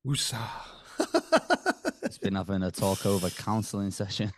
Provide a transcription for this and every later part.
Woosah. It's been having a talk over counselling session.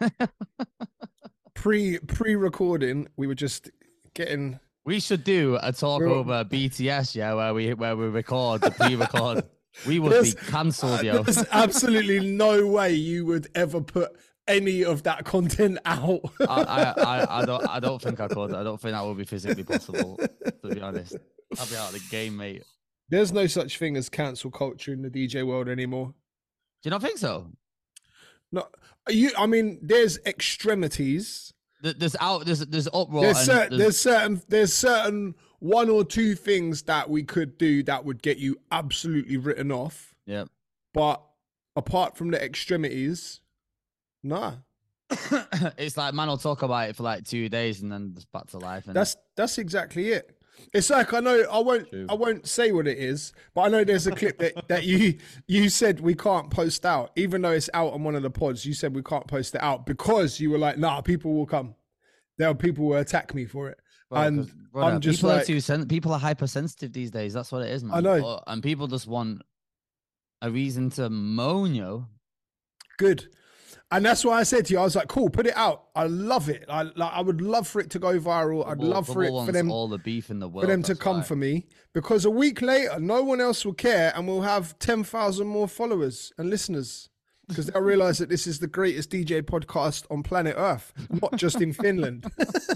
Pre-recording, we were just getting. We should do a talk over BTS, yeah, where we record the pre-record. We would be cancelled, yo. There's absolutely no way you would ever put any of that content out. I don't think I could. I don't think that would be physically possible, to be honest. I'll be out of the game, mate. There's no such thing as cancel culture in the DJ world anymore. Do you not think so? No, I mean, there's extremities. There's uproar. There's certain one or two things that we could do that would get you absolutely written off. Yeah. But apart from the extremities, nah. It's like, man will talk about it for like 2 days and then just back to life. And that's exactly it. It's like, I know I won't say what it is, but I know there's a clip that you said we can't post out, even though it's out on one of the pods. You said we can't post it out because you were like, nah, people will come. People will attack me for it. Bro, and I'm just people are hypersensitive these days. That's what it is, man. I know. And people just want a reason to moan, yo. Good. And that's why I said to you, I was like, cool, put it out. I love it. I would love for it to go viral. I'd love for them all the beef in the world, for them to come for me, because a week later, no one else will care, and we'll have 10,000 more followers and listeners, because they'll realize that this is the greatest DJ podcast on planet Earth, not just in Finland.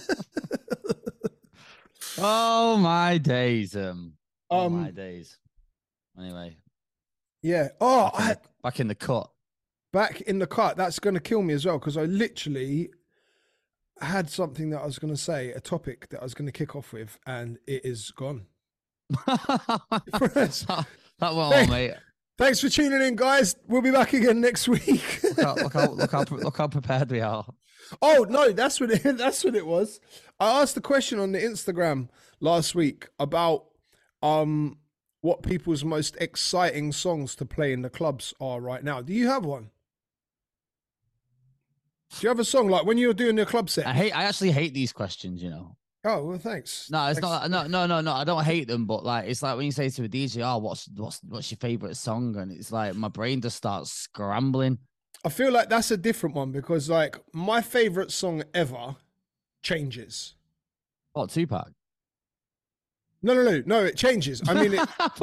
Oh my days. Oh my days. Anyway. Yeah. Back in the cut. Back in the cut. That's going to kill me as well, because I literally had something that I was going to say, a topic that I was going to kick off with, and it is gone. That went on, mate. Thanks for tuning in, guys. We'll be back again next week. Look how prepared we are. Oh no, that's what it was. I asked a question on the Instagram last week about what people's most exciting songs to play in the clubs are right now. Do you have one? Do you have a song like when you're doing the club set? I actually hate these questions, you know. Oh well, thanks. No, it's not. No. I don't hate them, but like it's like when you say to a DJ, "Oh, what's your favorite song?" and it's like my brain just starts scrambling. I feel like that's a different one, because like my favorite song ever changes. What, Tupac? No, it changes. I mean,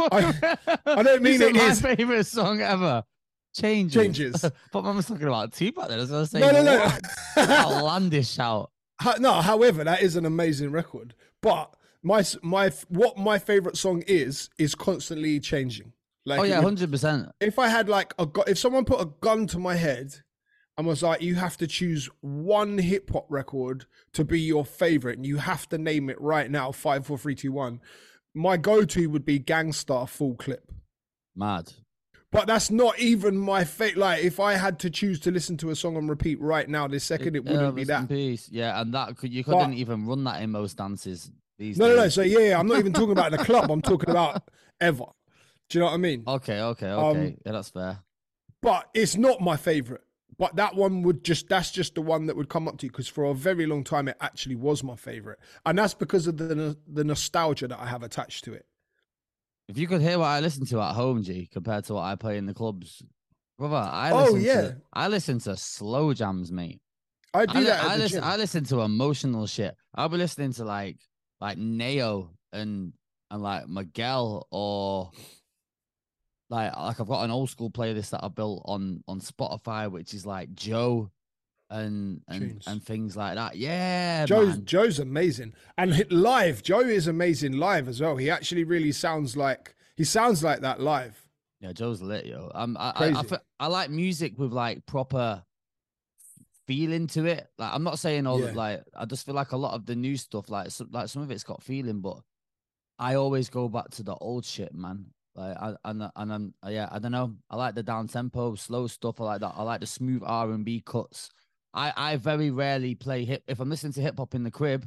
I don't mean it is my favorite song ever. Changes. But I was talking about Tupac then. I was going to say, no. Outlandish shout. No, however, that is an amazing record. But what my favorite song is constantly changing. Like, oh yeah, 100%. If I had like if someone put a gun to my head and was like, you have to choose one hip hop record to be your favorite, and you have to name it right now, 5, 4, 3, 2, 1. My go-to would be Gangstar Full Clip. Mad. But that's not even my favorite. Like, if I had to choose to listen to a song on repeat right now, this second, it wouldn't be that. Peace. Yeah, and you couldn't even run that in most dances these days. No. So yeah, I'm not even talking about the club. I'm talking about ever. Do you know what I mean? Okay. Yeah, that's fair. But it's not my favorite. But that one that's just the one that would come up to you, because for a very long time, it actually was my favorite. And that's because of the nostalgia that I have attached to it. If you could hear what I listen to at home, G, compared to what I play in the clubs, brother, I listen to slow jams, mate. I do that at the gym. I listen to emotional shit. I'll be listening to like Neo and like Miguel, or like I've got an old school playlist that I built on Spotify, which is like Joe and things like that. Yeah, Joe's amazing, and live, Joe is amazing live as well. He actually really sounds like that live. Yeah, Joe's lit, yo. I like music with like proper feeling to it. Like, I'm not saying like, I just feel like a lot of the new stuff, like some of it's got feeling, but I always go back to the old shit, man. Like, I don't know. I like the down tempo, slow stuff. I like that. I like the smooth R&B cuts. I very rarely play if I'm listening to hip hop in the crib,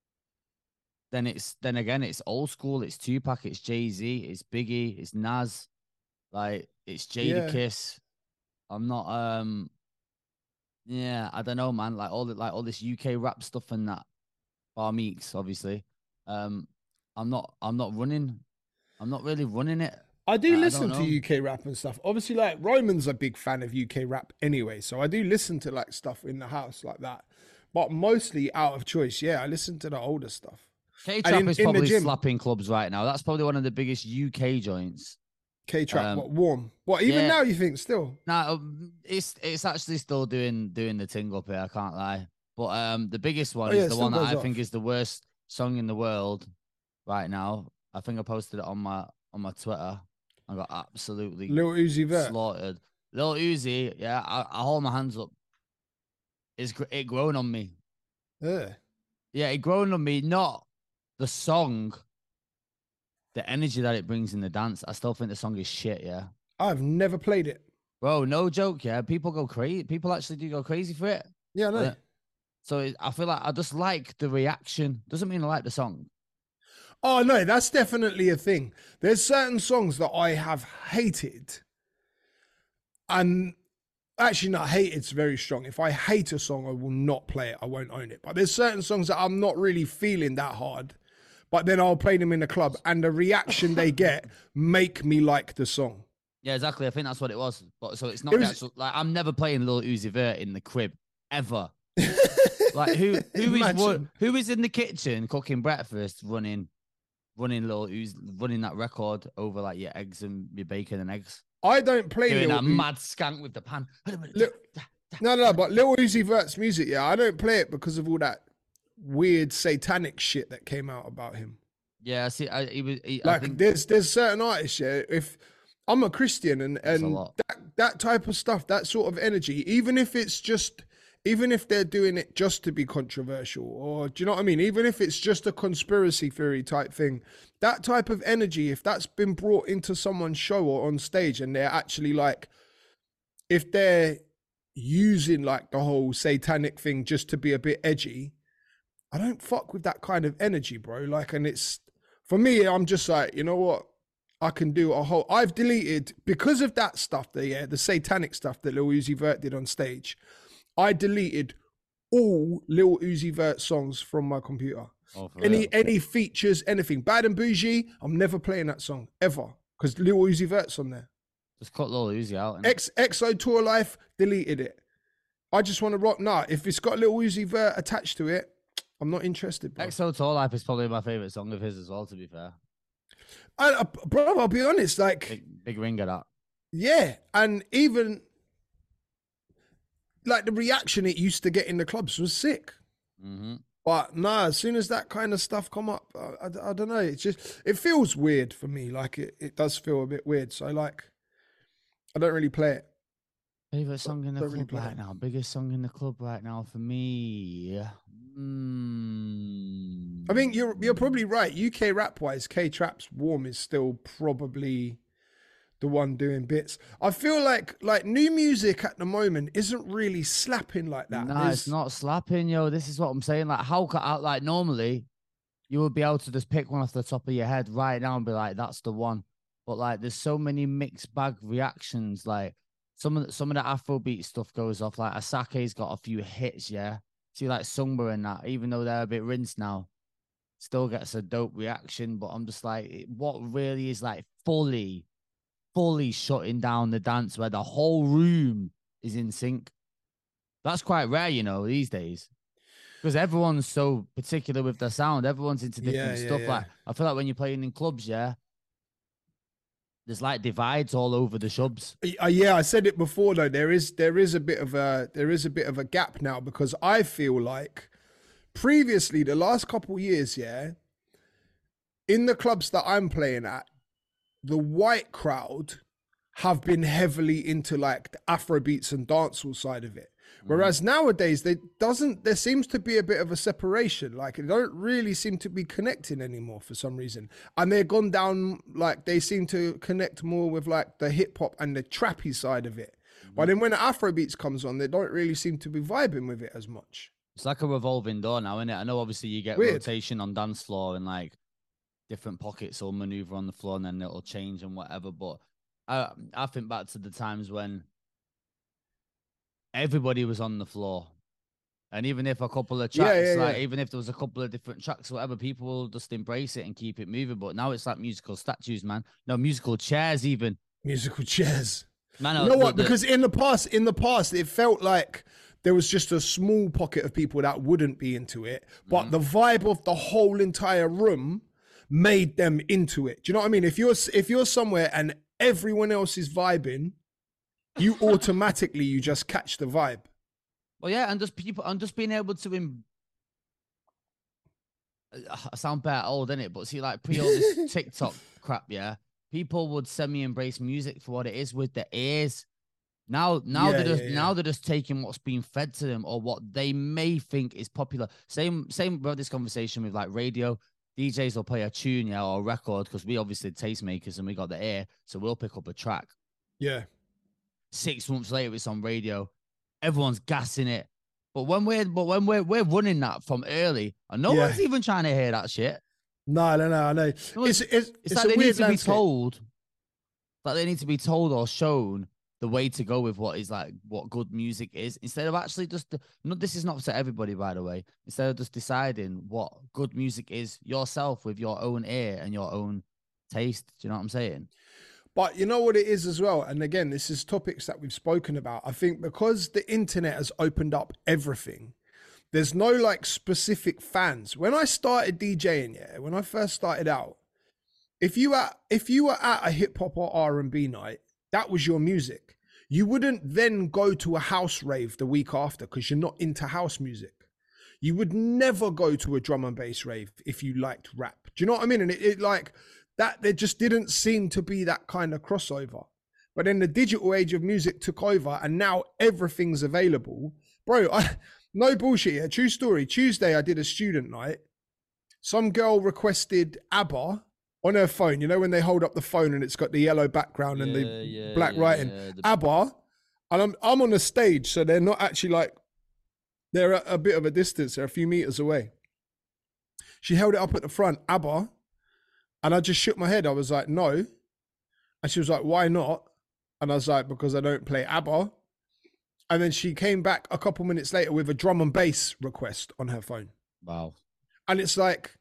then again it's old school. It's Tupac, it's Jay-Z, it's Biggie, it's Nas, like it's Jadakiss. I'm not I don't know, man. Like all this UK rap stuff and that. Bar Meeks, obviously. I'm not really running it. I do listen to UK rap and stuff. Obviously, like Roman's a big fan of UK rap anyway, so I do listen to like stuff in the house like that. But mostly out of choice, yeah, I listen to the older stuff. K-Trap is probably slapping clubs right now. That's probably one of the biggest UK joints. K-Trap, what warm? What even now you think still? No, it's actually still doing the ting up here. I can't lie. But the biggest one is the one that I think is the worst song in the world right now. I think I posted it on my Twitter. I got absolutely Lil Uzi Vert slaughtered. Lil Uzi, yeah, I hold my hands up. It grown on me. Yeah, it grown on me. Not the song, the energy that it brings in the dance. I still think the song is shit. Yeah, I've never played it, bro. No joke. Yeah, people go crazy. People actually do go crazy for it. Yeah, I know. So I feel like I just like the reaction. Doesn't mean I like the song. Oh, no, that's definitely a thing. There's certain songs that I have hated. And actually, not hated's very strong. If I hate a song, I will not play it. I won't own it. But there's certain songs that I'm not really feeling that hard. But then I'll play them in the club. And the reaction they get make me like the song. Yeah, exactly. I think that's what it was. But so it's not the actual, like, I'm never playing Lil Uzi Vert in the crib, ever. Like, who is in the kitchen cooking breakfast, running Lil Uzi, running that record over like your eggs and your bacon and eggs. I don't play doing that mad skank with the pan. No, but Lil Uzi Vert's music, yeah, I don't play it because of all that weird satanic shit that came out about him. Yeah, see, I think there's certain artists, yeah. If I'm a Christian and that type of stuff, that sort of energy, even if they're doing it just to be controversial, or do you know what I mean? Even if it's just a conspiracy theory type thing, that type of energy, if that's been brought into someone's show or on stage and they're actually like, if they're using like the whole satanic thing just to be a bit edgy, I don't fuck with that kind of energy, bro. Like, and it's, for me, I'm just like, you know what? I can do I've deleted, because of that stuff, the satanic stuff that Lil Uzi Vert did on stage, I deleted all Lil Uzi Vert songs from my computer. Oh, any features, anything. Bad and Bougie, I'm never playing that song, ever. Because Lil Uzi Vert's on there. Just cut Lil Uzi out. XO Tour Life, deleted it. I just want to rock. Nah, if it's got Lil Uzi Vert attached to it, I'm not interested, bro. XO Tour Life is probably my favourite song of his as well, to be fair. Bro, I'll be honest, like... Big ring of that. Yeah, and even... like the reaction it used to get in the clubs was sick. Mm-hmm. But nah, as soon as that kind of stuff come up, I don't know. It feels weird for me. Like it does feel a bit weird. So like, I don't really play it. Favorite song in the club right now? Biggest song in the club right now for me. I think you're probably right. UK rap wise, K-Trap's Warm is still probably the one doing bits. I feel like new music at the moment isn't really slapping like that. No, it's not slapping, yo. This is what I'm saying. Like, like normally you would be able to just pick one off the top of your head right now and be like, that's the one. But like, there's so many mixed bag reactions. Like some of the Afrobeat stuff goes off. Like Asake's got a few hits, yeah. See, like Sungba and that, even though they're a bit rinsed now, still gets a dope reaction. But I'm just like, what really is like fully shutting down the dance where the whole room is in sync? That's quite rare, you know, these days. Because everyone's so particular with their sound. Everyone's into different stuff. Yeah. Like, I feel like when you're playing in clubs, yeah, there's like divides all over the shubs. Yeah, I said it before though. There is a bit of a gap now, because I feel like previously the last couple of years, yeah, in the clubs that I'm playing at, the white crowd have been heavily into like the Afro beats and dancehall side of it. Whereas nowadays there seems to be a bit of a separation. Like, they don't really seem to be connecting anymore for some reason. And they've gone down, like, they seem to connect more with like the hip hop and the trappy side of it. But then when the Afro beats comes on, they don't really seem to be vibing with it as much. It's like a revolving door now, isn't it? I know obviously you get rotation on dance floor and like different pockets will maneuver on the floor and then it'll change and whatever. But I think back to the times when everybody was on the floor. And even if a couple of tracks, even if there was a couple of different tracks, or whatever, people will just embrace it and keep it moving. But now it's like musical statues, man. No, musical chairs, even. Musical chairs. Man, you know what? Because in the past, it felt like there was just a small pocket of people that wouldn't be into it. But the vibe of the whole entire room made them into it. Do you know what I mean? If you're somewhere and everyone else is vibing, you automatically, you just catch the vibe. Well, yeah, and just being able to I sound bad old, innit? But see, like pre all this TikTok crap, yeah, people would semi-embrace music for what it is with their ears. Now they're just taking what's being fed to them or what they may think is popular. Same about this conversation with like radio. DJs will play a tune, yeah, or a record, because we obviously tastemakers and we got the ear, so we'll pick up a track. Yeah. 6 months later, it's on radio. Everyone's gassing it. But when we're running that from early, and no one's even trying to hear that shit. No, I know. It's like they need to be told. Like they need to be told or shown the way to go with what good music is, instead of actually just this is not for everybody, by the way. Instead of just deciding what good music is yourself with your own ear and your own taste. Do you know what I'm saying? But you know what it is as well? And again, this is topics that we've spoken about. I think because the internet has opened up everything, there's no like specific fans. When I started DJing, when I first started out, if you were at a hip hop or R&B night, that was your music. You wouldn't then go to a house rave the week after because you're not into house music. You would never go to a drum and bass rave if you liked rap. Do you know what I mean? And it like that, there just didn't seem to be that kind of crossover. But then the digital age of music took over and now everything's available. Bro, no bullshit here. True story. Tuesday, I did a student night. Some girl requested ABBA on her phone. You know, when they hold up the phone and it's got the yellow background and the black writing. ABBA. And I'm on the stage, so they're not actually like, they're at a bit of a distance. They're a few meters away. She held it up at the front, ABBA. And I just shook my head. I was like, no. And she was like, why not? And I was like, because I don't play ABBA. And then she came back a couple minutes later with a drum and bass request on her phone. Wow. And it's like,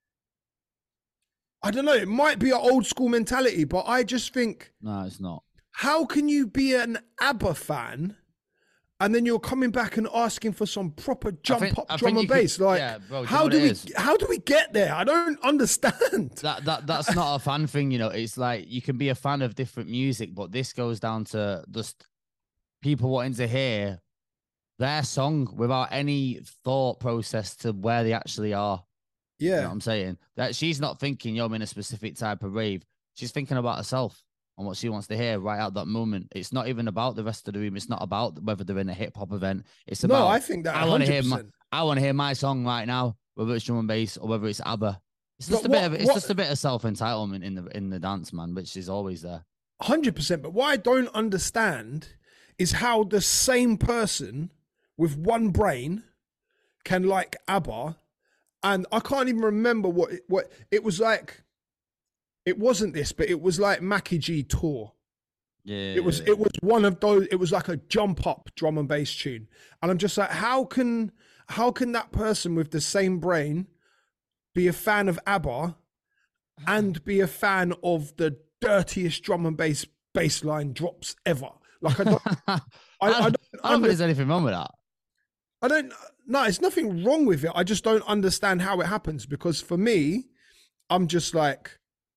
I don't know, it might be an old school mentality, but I just think... No, it's not. How can you be an ABBA fan and then you're coming back and asking for some proper drum and bass? How do we get there? I don't understand. That's not a fan thing, you know. It's like you can be a fan of different music, but this goes down to just people wanting to hear their song without any thought process to where they actually are. Yeah. You know what I'm saying? That she's not thinking, I'm in a specific type of rave. She's thinking about herself and what she wants to hear right at that moment. It's not even about the rest of the room. It's not about whether they're in a hip hop event. It's about, I think that 100%. I want to hear my song right now, whether it's drum and bass or whether it's ABBA. It's just a bit of self-entitlement in the dance, man, which is always there. 100%. But what I don't understand is how the same person with one brain can like ABBA, and I can't even remember what it was like. It wasn't this, but it was like Mackie G Tour. Yeah. It was one of those. It was like a jump up drum and bass tune, and I'm just like, how can that person with the same brain be a fan of ABBA and be a fan of the dirtiest drum and bass line drops ever? Like I don't, I don't think there's anything wrong with that. No, it's nothing wrong with it. I just don't understand how it happens, because for me, I'm just like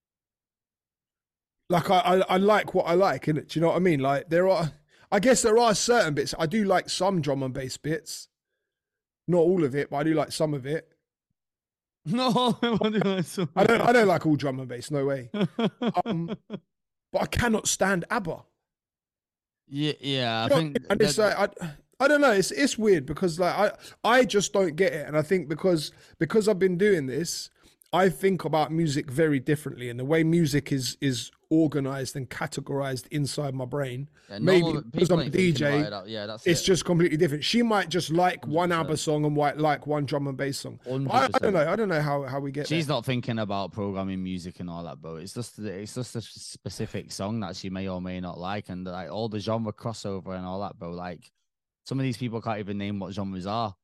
I like what I like, innit? Do you know what I mean? Like I guess there are certain bits. I do like some drum and bass bits. Not all of it, but I do like some of it. No, I don't like all drum and bass, no way. But I cannot stand ABBA. Yeah, and it's like I don't know. It's weird because like I just don't get it, and I think because I've been doing this, I think about music very differently, and the way music is organized and categorized inside my brain. Yeah, maybe because I'm a DJ, it's it. just completely different. She might just like one ABBA song and might like one drum and bass song. I don't know. I don't know how we get. She's there. not thinking about programming music and all that, bro. It's just a specific song that she may or may not like, and like all the genre crossover and all that, bro. Like some of these people can't even name what genres are.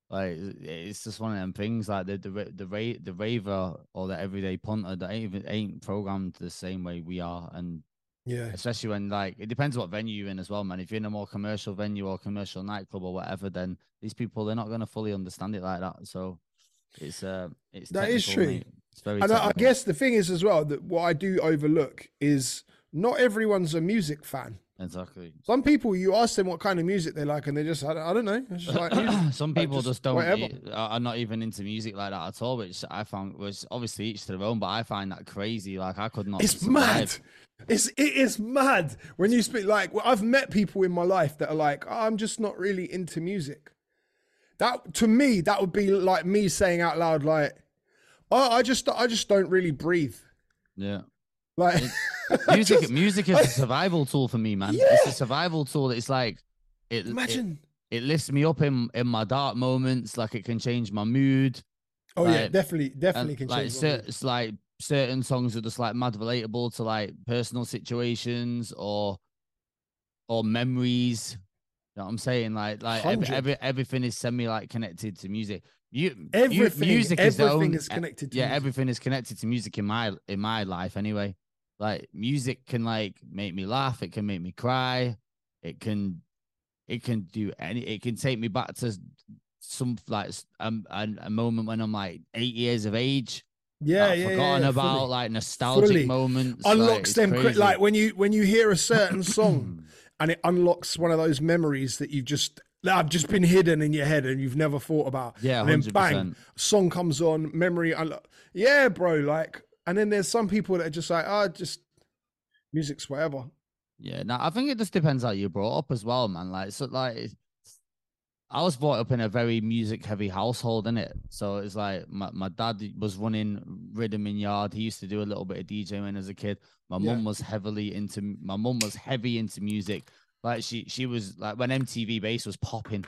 Like it's just one of them things. Like the raver or the everyday punter that ain't programmed the same way we are, and yeah, especially when like it depends what venue you're in as well, man. If you're in a more commercial venue or commercial nightclub or whatever, then these people they're not gonna fully understand it like that. So it's that is true. mate. It's very and technical. I guess the thing is as well that what I do overlook is not everyone's a music fan. Exactly. Some people, you ask them what kind of music they like, and they just, I don't know. It's just like some people just don't are not even into music like that at all, which I found was obviously each to their own. But I find that crazy. Like I could not. It's mad. It is mad when you speak. Like I've met people in my life that are like, oh, I'm just not really into music. That to me, that would be like me saying out loud, like, oh, I just don't really breathe. Yeah. Like music is a survival tool for me, man. Yeah. It's a survival tool. It's like imagine it lifts me up in my dark moments. Like it can change my mood. Oh like, yeah, definitely can like change. It's like certain songs are just like mad relatable to like personal situations or memories. You know what I'm saying? Like everything is semi like connected to music. Everything is connected to music. Everything is connected to music in my life anyway. Like music can like make me laugh, it can make me cry, it can do it can take me back to some like a moment when I'm like 8 years of age. I've forgotten about fully. like nostalgic moments. Unlocks them quick. Like when you hear a certain song and it unlocks one of those memories that I've just been hidden in your head and you've never thought about. Yeah, and then 100%. Bang, song comes on, memory unlock. Yeah, bro. Like, and then there's some people that are just like, just music's whatever. Yeah, now I think it just depends how you're brought up as well, man. Like, so like, I was brought up in a very music heavy household, innit? So it's like my dad was running Rhythm in Yard. He used to do a little bit of DJing as a kid. My mum was heavy into music. Like she was like when MTV Base was popping.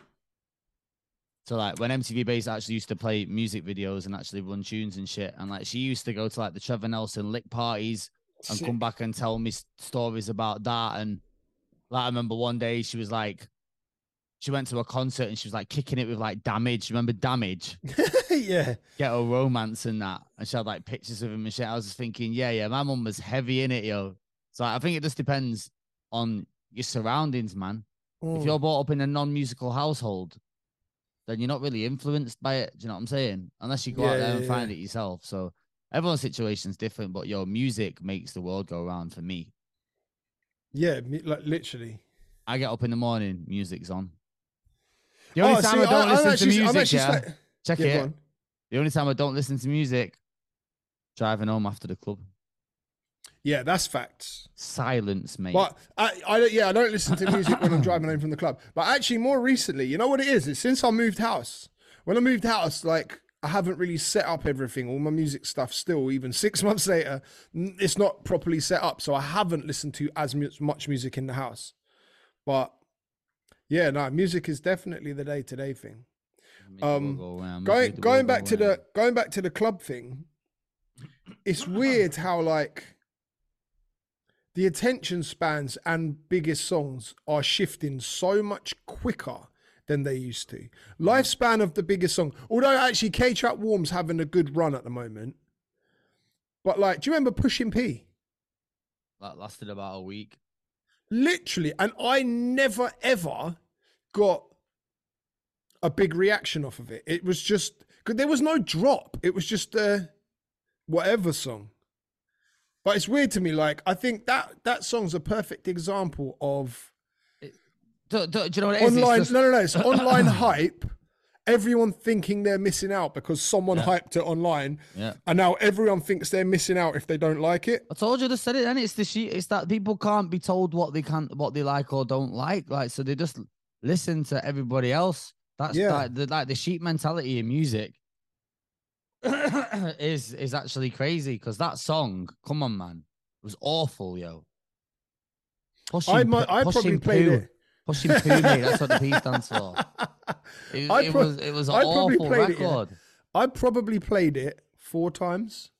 So like when MTV Base actually used to play music videos and actually run tunes and shit, and like she used to go to like the Trevor Nelson lick parties and come back and tell me stories about that. And like I remember one day she was like, she went to a concert and she was like kicking it with like Damage. Remember Damage? Yeah. Ghetto Romance and that. And she had like pictures of him and shit. I was just thinking, yeah, my mum was heavy in it, yo. So I think it just depends on your surroundings, man. If you're brought up in a non-musical household, then you're not really influenced by it. Do you know what I'm saying? Unless you go out there and find it yourself. So everyone's situation's different, but your music makes the world go around for me. Yeah, like literally. I get up in the morning, music's on. The only time I don't listen to music, check it. The only time I don't listen to music, driving home after the club. Yeah, that's facts. Silence, mate. But I don't listen to music when I'm driving home from the club. But actually, more recently, you know what it is? It's since I moved house. When I moved house, like I haven't really set up everything. All my music stuff still, even 6 months later, it's not properly set up. So I haven't listened to as much music in the house. But yeah, no, music is definitely the day-to-day thing. Going back to the club thing, it's weird how like the attention spans and biggest songs are shifting so much quicker than they used to. Lifespan of the biggest song, although actually K-Trap Warm's having a good run at the moment. But like, do you remember Pushing P? That lasted about a week. Literally, and I never ever got a big reaction off of it. It was just, because there was no drop. It was just a whatever song. But it's weird to me. Like, I think that song's a perfect example of do you know what it is? Online, no. It's online hype. Everyone thinking they're missing out because someone hyped it online. Yeah. And now everyone thinks they're missing out if they don't like it. I told you to said it, and it's it's that people can't be told what they like or don't like. Like, so they just listen to everybody else. That's like the sheep mentality in music is actually crazy, because that song, come on, man, was awful, yo. I probably played it. Pushing Poo, mate. That's what the P stands for. It was an awful record. I probably played it 4 times.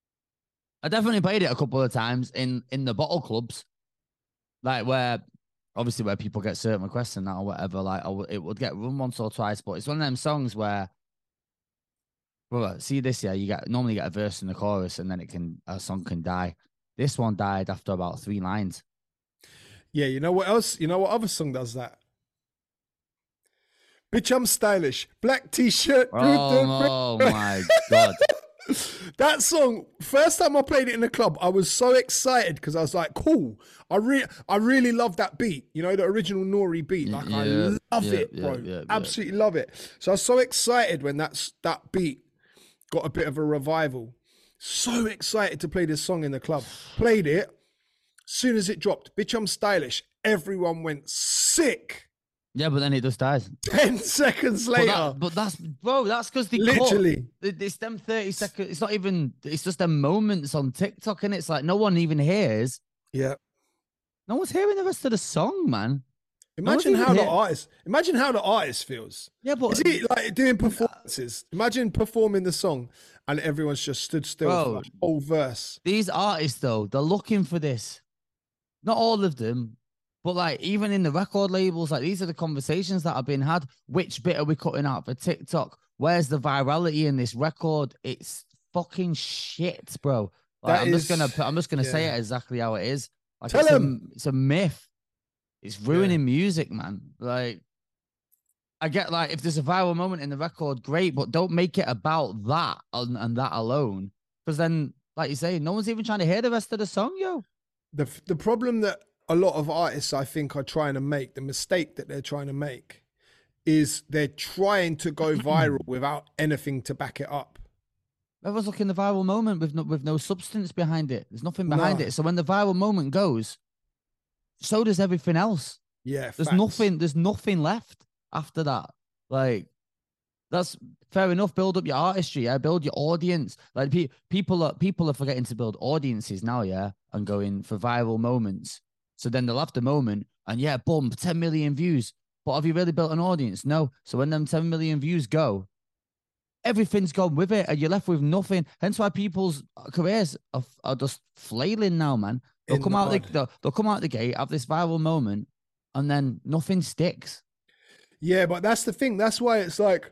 I definitely played it a couple of times in the bottle clubs, like where obviously where people get certain requests and that or whatever, like it would get run once or twice, but it's one of them songs where, brother, see this, yeah, you normally get a verse in the chorus and then a song can die. This one died after about 3 lines. Yeah, you know what else? You know what other song does that? Bitch, I'm stylish. Black t-shirt. Oh my God. That song, first time I played it in the club, I was so excited because I was like, cool. I really love that beat. You know, the original Nori beat. Like, I love it, bro. Absolutely love it. So I was so excited when that beat got a bit of a revival. So excited to play this song in the club. Played it. Soon as it dropped, bitch, I'm stylish. Everyone went sick. Yeah, but then it just dies. 10 seconds later. But that's because they literally it's them 30 seconds. It's not even, it's just them moments on TikTok, and it's like no one even hears. Yeah. No one's hearing the rest of the song, man. Imagine how the artist feels. Yeah, but is he like doing performances? Imagine performing the song and everyone's just stood still for the whole verse. These artists, though, they're looking for this. Not all of them, but like even in the record labels, like these are the conversations that have been had. Which bit are we cutting out for TikTok? Where's the virality in this record? It's fucking shit, bro. Like, I'm just gonna say it exactly how it is. Like, it's a myth. It's ruining music, man. Like, I get like if there's a viral moment in the record, great, but don't make it about that and that alone, because then, like you say, no one's even trying to hear the rest of the song, yo. The problem that a lot of artists, I think, are trying to make, the mistake that they're trying to make, is they're trying to go viral without anything to back it up. Everyone's looking the viral moment with no substance behind it. There's nothing behind it. So when the viral moment goes, so does everything else. Yeah, there's nothing left after that. Like, that's fair enough. Build up your artistry, yeah. Build your audience. Like people are forgetting to build audiences now, yeah, and going for viral moments. So then they'll have the moment, and yeah, boom, 10 million views. But have you really built an audience? No. So when them 10 million views go, everything's gone with it, and you're left with nothing. Hence why people's careers are just flailing now, man. They'll come out the gate, have this viral moment, and then nothing sticks. Yeah, but that's the thing. That's why it's like,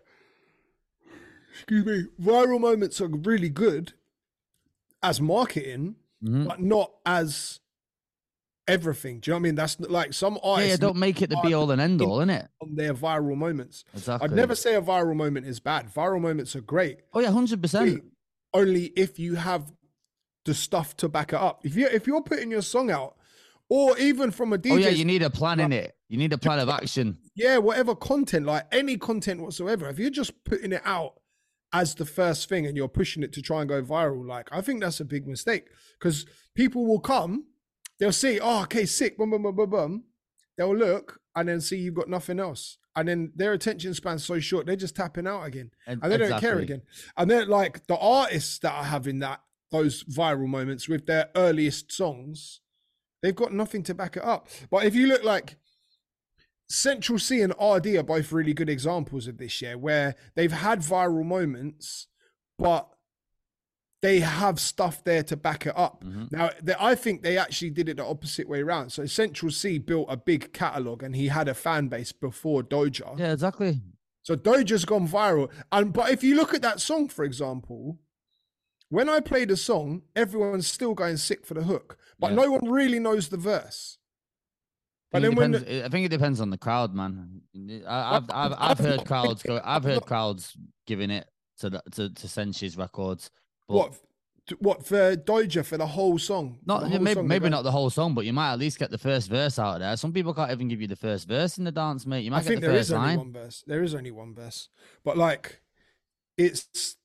excuse me, viral moments are really good as marketing, but not as everything. Do you know what I mean? That's like some artists. Yeah, don't make it the be all and end all, innit? On their viral moments. Exactly. I'd never say a viral moment is bad. Viral moments are great. Oh yeah, 100%. Only if you have the stuff to back it up. If you're putting your song out, or even from a DJ. Oh yeah, you need a plan in it. You need a plan of action. Yeah, whatever content, like any content whatsoever. If you're just putting it out as the first thing and you're pushing it to try and go viral, like, I think that's a big mistake, because people will come, they'll see, oh, okay, sick, boom, boom, boom, boom, boom. They'll look and then see you've got nothing else. And then their attention span's so short, they're just tapping out again. And they don't care again. And they're like, the artists that are having those viral moments with their earliest songs, they've got nothing to back it up. But if you look like Central C and RD are both really good examples of this year, where they've had viral moments, but they have stuff there to back it up. Now, I think they actually did it the opposite way around. So Central C built a big catalog and he had a fan base before Doja. Yeah, exactly. So Doja's gone viral. But if you look at that song, for example, when I play the song, everyone's still going sick for the hook, but no one really knows the verse. But then I think it depends on the crowd, man. I've heard crowds go. I've heard crowds giving it to Senchi's records. What for Doja for the whole song? Maybe not the whole song, but you might at least get the first verse out of there. Some people can't even give you the first verse in the dance, mate. You might get the first line. Only one verse. There is only one verse, but like, it's.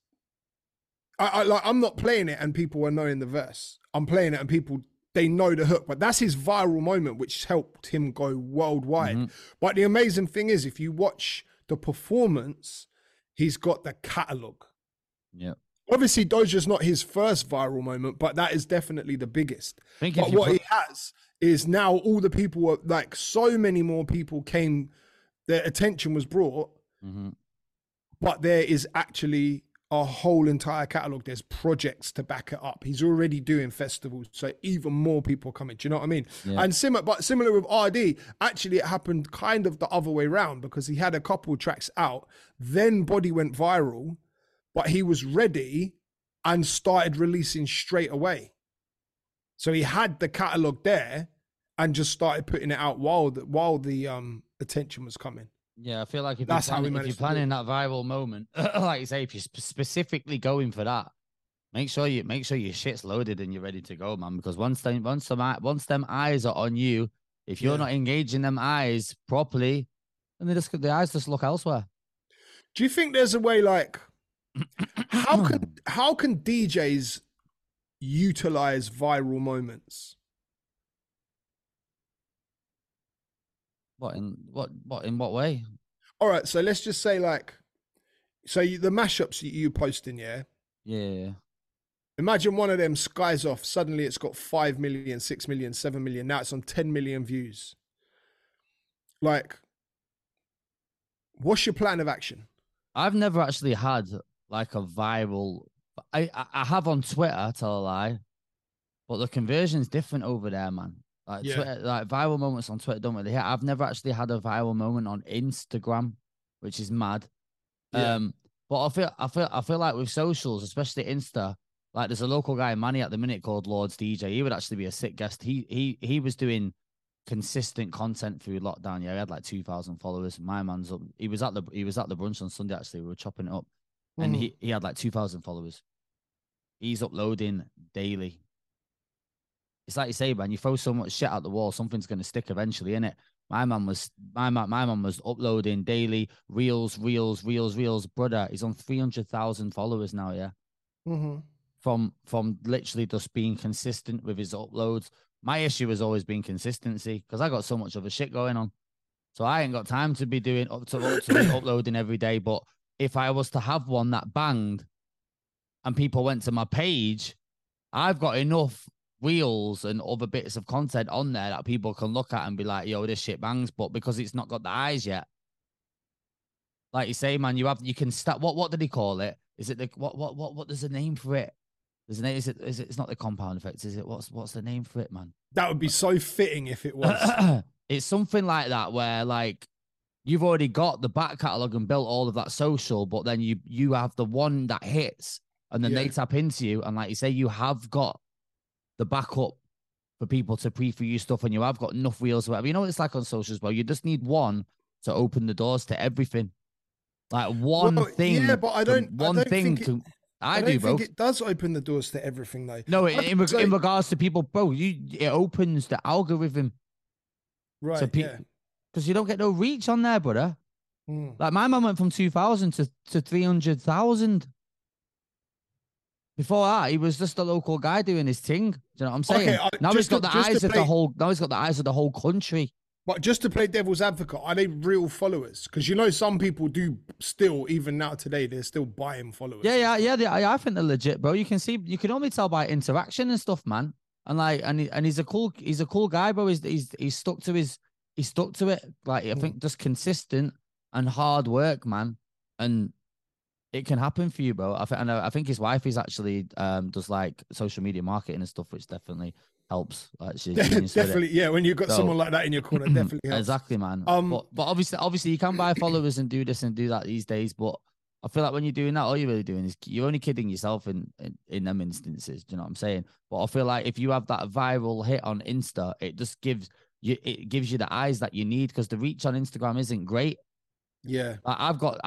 I'm not playing it and people are knowing the verse. I'm playing it and people, they know the hook, but that's his viral moment, which helped him go worldwide. But the amazing thing is, if you watch the performance, he's got the catalog. Yeah. Obviously, Doja's not his first viral moment, but that is definitely the biggest. But what he has is now all the people, like, so many more people came, their attention was brought, but there is actually a whole entire catalog. There's projects to back it up. He's already doing festivals, so even more people coming. Do you know what I mean? Yeah. And similar with RD, actually it happened kind of the other way around, because he had a couple tracks out, then Body went viral, but he was ready and started releasing straight away. So he had the catalog there and just started putting it out while the attention was coming. Yeah, I feel like if you're planning that viral moment, like you say, if you're specifically going for that, make sure your shit's loaded and you're ready to go, man. Because once them eyes are on you, if you're not engaging them eyes properly, then the eyes just look elsewhere. Do you think there's a way, like, how can DJs utilize viral moments? In what way? All right, so let's just say, like, the mashups that you posting, yeah. Imagine one of them skies off. Suddenly, it's got 5 million, 6 million, 7 million. Now it's on 10 million views. Like, what's your plan of action? I've never actually had like a viral. I have on Twitter, tell a lie, but the conversion's different over there, man. Like Twitter, like viral moments on Twitter don't really hit. I've never actually had a viral moment on Instagram, which is mad. Yeah. But I feel like with socials, especially Insta, like there's a local guy in Manny at the minute called Lords DJ. He would actually be a sick guest. He was doing consistent content through lockdown. Yeah, he had like 2,000 followers. My man's up. He was at the brunch on Sunday. Actually, we were chopping it up, and he had like 2,000 followers. He's uploading daily. It's like you say, man. You throw so much shit out the wall, something's gonna stick eventually, innit? My man was uploading daily reels. Brother, he's on 300,000 followers now. Yeah, from literally just being consistent with his uploads. My issue has always been consistency, because I got so much other shit going on. So I ain't got time to be doing uploading every day. But if I was to have one that banged and people went to my page, I've got enough reels and other bits of content on there that people can look at and be like, yo, this shit bangs. But because it's not got the eyes yet, like you say, man, you can start. What did he call it? Is it the what there's a name for it? There's a name. Is it it's not the compound effect, is it? What's the name for it, man? That would be so fitting if it was. It's something like that, where like you've already got the back catalog and built all of that social, but then you have the one that hits, and then they tap into you, and like you say, you have got the backup for people to preview you stuff, and you have got enough reels or whatever. You know what it's like on socials, bro? You just need one to open the doors to everything. Like one thing. Yeah, but I don't think it does open the doors to everything, though. No, in regards to people, bro, it opens the algorithm. Right, so because you don't get no reach on there, brother. Like my man went from 2,000 to 300,000. Before that, he was just a local guy doing his thing. Do you know what I'm saying? Okay, now he's got the eyes of the whole. Now he's got the eyes of the whole country. But just to play devil's advocate, are they real followers? Because you know some people do still, even now today, they're still buying followers. Yeah. I think they're legit, bro. You can only tell by interaction and stuff, man. And like, and he's a cool guy, bro. He's stuck to it. Like I think just consistent and hard work, man. And it can happen for you, bro. I think his wife is actually does like social media marketing and stuff, which definitely helps. Like she's definitely, yeah. When you've got someone like that in your corner, definitely helps. Exactly, man. But obviously, you can buy followers and do this and do that these days. But I feel like when you're doing that, all you're really doing is you're only kidding yourself in them instances. Do you know what I'm saying? But I feel like if you have that viral hit on Insta, it just gives you the eyes that you need, because the reach on Instagram isn't great. Yeah, like I've got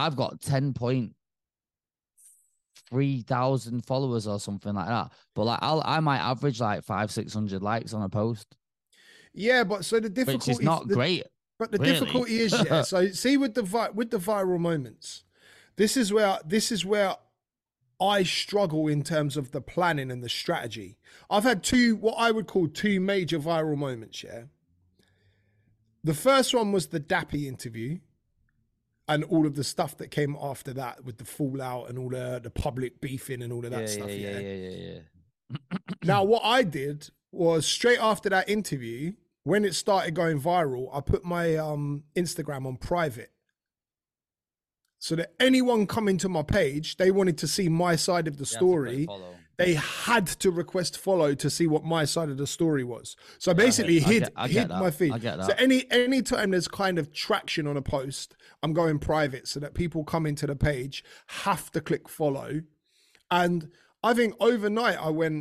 10,300 followers or something like that, but like I might average like 500-600 likes on a post. Yeah, but so the difficulty, which is not great. But the difficulty is, so see with the viral moments, this is where I struggle in terms of the planning and the strategy. I've had what I would call two major viral moments. Yeah, the first one was the Dappy interview. And all of the stuff that came after that with the fallout and all the public beefing and all of that stuff. Yeah. Now, what I did was straight after that interview, when it started going viral, I put my Instagram on private. so that anyone coming to my page, they wanted to see my side of the story. They had to request follow to see what my side of the story was. So I basically hid my feed. So any time there's kind of traction on a post, I'm going private so that people coming to the page have to click follow. And I think overnight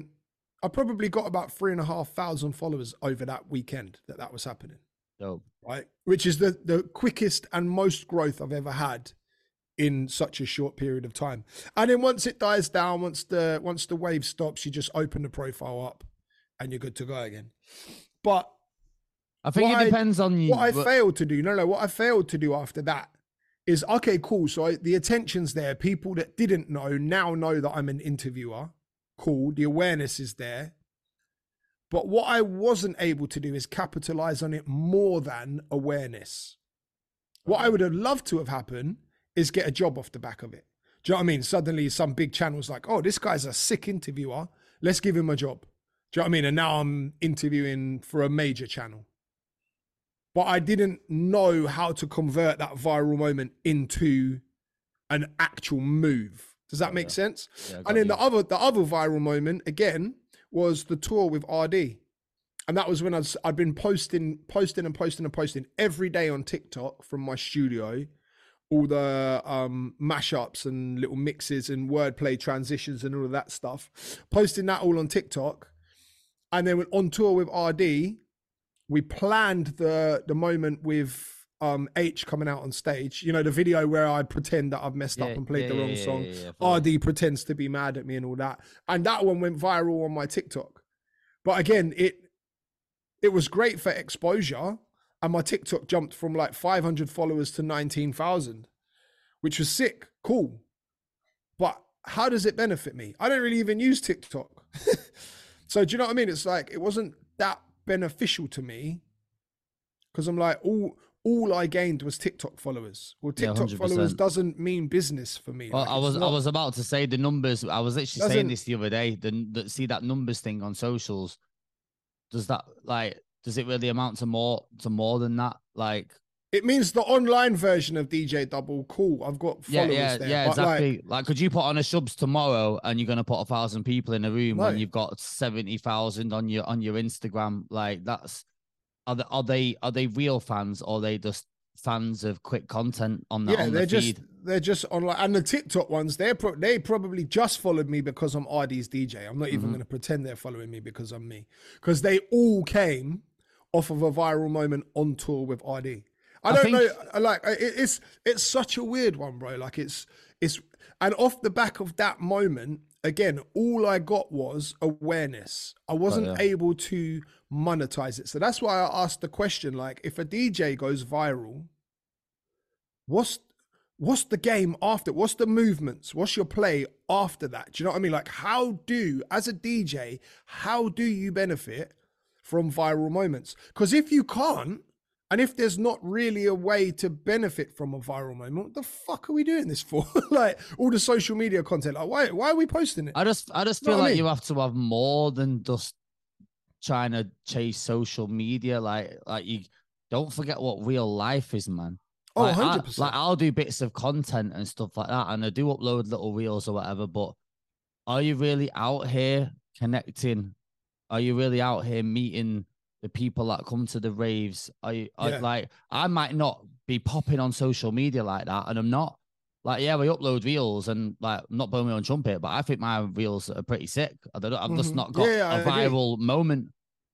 I probably got about 3,500 followers over that weekend that was happening. Dope. Right, which is the quickest and most growth I've ever had in such a short period of time. And then once it dies down, once the wave stops, you just open the profile up and you're good to go again. But I think it depends on you. What I failed to do, what I failed to do after that is, okay, cool. So the attention's there. People that didn't know now know that I'm an interviewer. Cool. The awareness is there. But what I wasn't able to do is capitalize on it more than awareness. What I would have loved to have happened is get a job off the back of it. Do you know what I mean? Suddenly some big channel's like, oh, this guy's a sick interviewer. Let's give him a job. Do you know what I mean? And now I'm interviewing for a major channel. But I didn't know how to convert that viral moment into an actual move. Does that make sense? Yeah, and then the other viral moment, again, was the tour with RD. And that was when I'd been posting every day on TikTok from my studio, all the mashups and little mixes and wordplay transitions and all of that stuff, posting that all on TikTok. And then on tour with RD, we planned the moment with H coming out on stage, you know, the video where I pretend that I've messed up and played the wrong song. RD pretends to be mad at me and all that. And that one went viral on my TikTok. But again, it was great for exposure. And my TikTok jumped from like 500 followers to 19,000, which was sick. Cool. But how does it benefit me? I don't really even use TikTok. So do you know what I mean? It's like, it wasn't that beneficial to me because I'm like, all I gained was TikTok followers. Well, TikTok followers doesn't mean business for me. Well, like, I was about to say the numbers. I was literally saying this the other day. See that numbers thing on socials. Does it really amount to more than that? Like, it means the online version of DJ Double. Cool, I've got followers there. Yeah, exactly. Like, could you put on a subs tomorrow and you're gonna put 1,000 people in a room when you've got 70,000 on your Instagram? Like, that's. Are they real fans or are they just fans of quick content on the feed? They're just online. And the TikTok ones, they probably just followed me because I'm RD's DJ. I'm not even going to pretend they're following me because I'm me, because they all came off of a viral moment on tour with RD. I don't know, like it's such a weird one, bro. Like it's and off the back of that moment, again, all I got was awareness. I wasn't able to monetize it. So that's why I asked the question, like, if a DJ goes viral, what's the game after? What's the movements? What's your play after that? Do you know what I mean? Like, as a DJ, how do you benefit from viral moments? Because if you can't, and if there's not really a way to benefit from a viral moment, what the fuck are we doing this for? Like, all the social media content, like, why are we posting it? I just feel like you have to have more than just trying to chase social media. Like you don't forget what real life is, man. Oh, like, 100%. I'll do bits of content and stuff like that, and I do upload little reels or whatever, but are you really out here connecting? Are you really out here meeting the people that come to the raves? Like, I might not be popping on social media like that, and I'm not. Like, yeah, we upload reels, and like, I'm not blowing my own trumpet, but I think my reels are pretty sick. I've just not got a viral moment.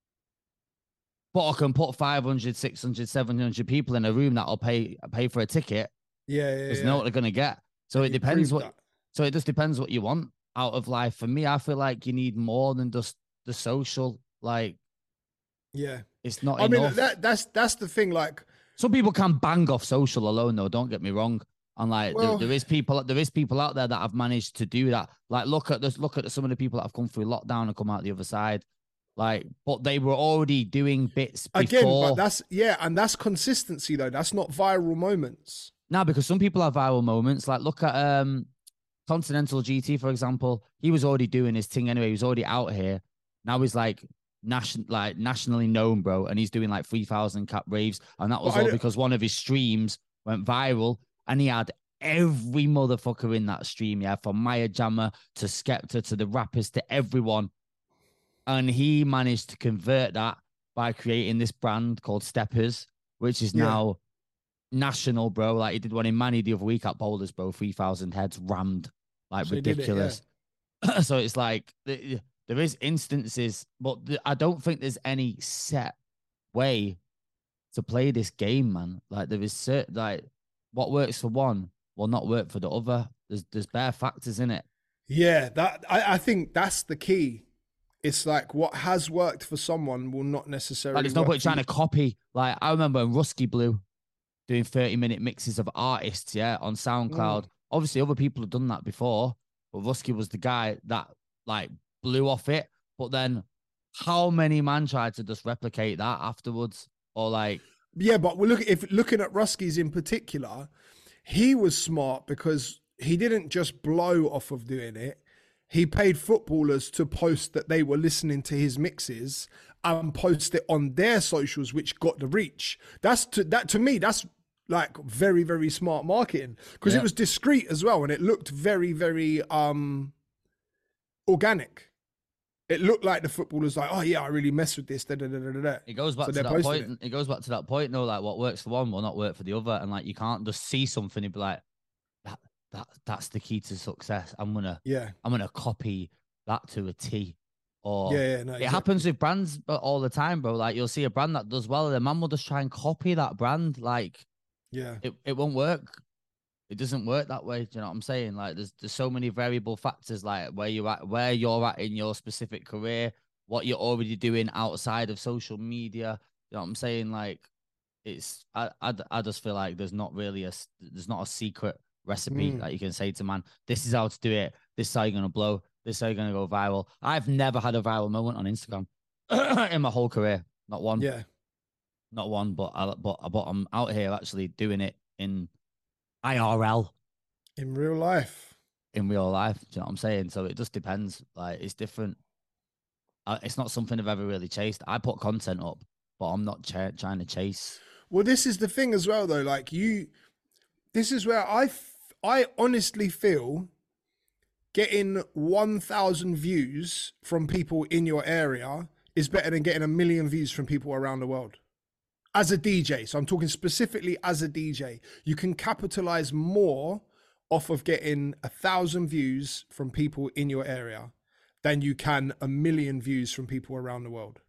But I can put 500, 600, 700 people in a room that'll pay for a ticket. Because know what they're gonna get. So it depends So it just depends what you want out of life. For me, I feel like you need more than just the social. Like, it's not enough. I mean, that's the thing. Like, some people can bang off social alone, though. Don't get me wrong. And like, there is people out there that have managed to do that. Like, look at some of the people that have come through lockdown and come out the other side. Like, but they were already doing bits before. Again, but that's consistency though. That's not viral moments. No, because some people have viral moments. Like, look at Continental GT, for example. He was already doing his thing anyway. He was already out here. Now he's like nationally known, bro, and he's doing like 3,000 cap raves, and that was all because one of his streams went viral, and he had every motherfucker in that stream, yeah, from Maya Jama to Skepta to the rappers to everyone. And he managed to convert that by creating this brand called Steppers, which is now national, bro. Like he did one in Manny the other week at Boulders, bro. 3,000 heads rammed, like so ridiculous. So it's like there is instances, but I don't think there's any set way to play this game, man. Like there is certain, like what works for one will not work for the other. There's bare factors in it. Yeah, that I think that's the key. It's like what has worked for someone will not necessarily. Like there's no point trying to copy. Like I remember when Rusky Blue doing 30-minute mixes of artists, yeah, on SoundCloud. Obviously, other people have done that before, but Rusky was the guy that like blew off it. But then, how many man tried to just replicate that afterwards, or like? Yeah, but we're looking at Rusky's in particular, he was smart because he didn't just blow off of doing it. He paid footballers to post that they were listening to his mixes and post it on their socials, which got the reach. To me, that's like very, very smart marketing because it was discreet as well. And it looked very, very organic. It looked like the footballers like, oh yeah, I really mess with this. It goes back to that point. It goes back to that point, though, like what works for one will not work for the other. And like, you can't just see something and be like, that's the key to success. I'm gonna copy that to a T. Or it happens with brands all the time, bro. Like you'll see a brand that does well, and the man will just try and copy that brand. Like, it won't work. It doesn't work that way. Do you know what I'm saying? Like there's so many variable factors, like where you're at in your specific career, what you're already doing outside of social media. You know what I'm saying? Like I just feel like there's not a secret recipe that you can say to man, this is how to do it, this is how you're gonna blow, this is how you're gonna go viral. I've never had a viral moment on Instagram in my whole career. Not one. Yeah. Not one, but I'm out here actually doing it in IRL. In real life. In real life. Do you know what I'm saying? So it just depends. Like it's different. It's not something I've ever really chased. I put content up, but I'm not trying to chase. Well, this is the thing as well though. Like this is where I honestly feel getting 1,000 views from people in your area is better than getting 1 million views from people around the world. As a DJ, so I'm talking specifically as a DJ, you can capitalize more off of getting 1,000 views from people in your area than you can 1 million views from people around the world.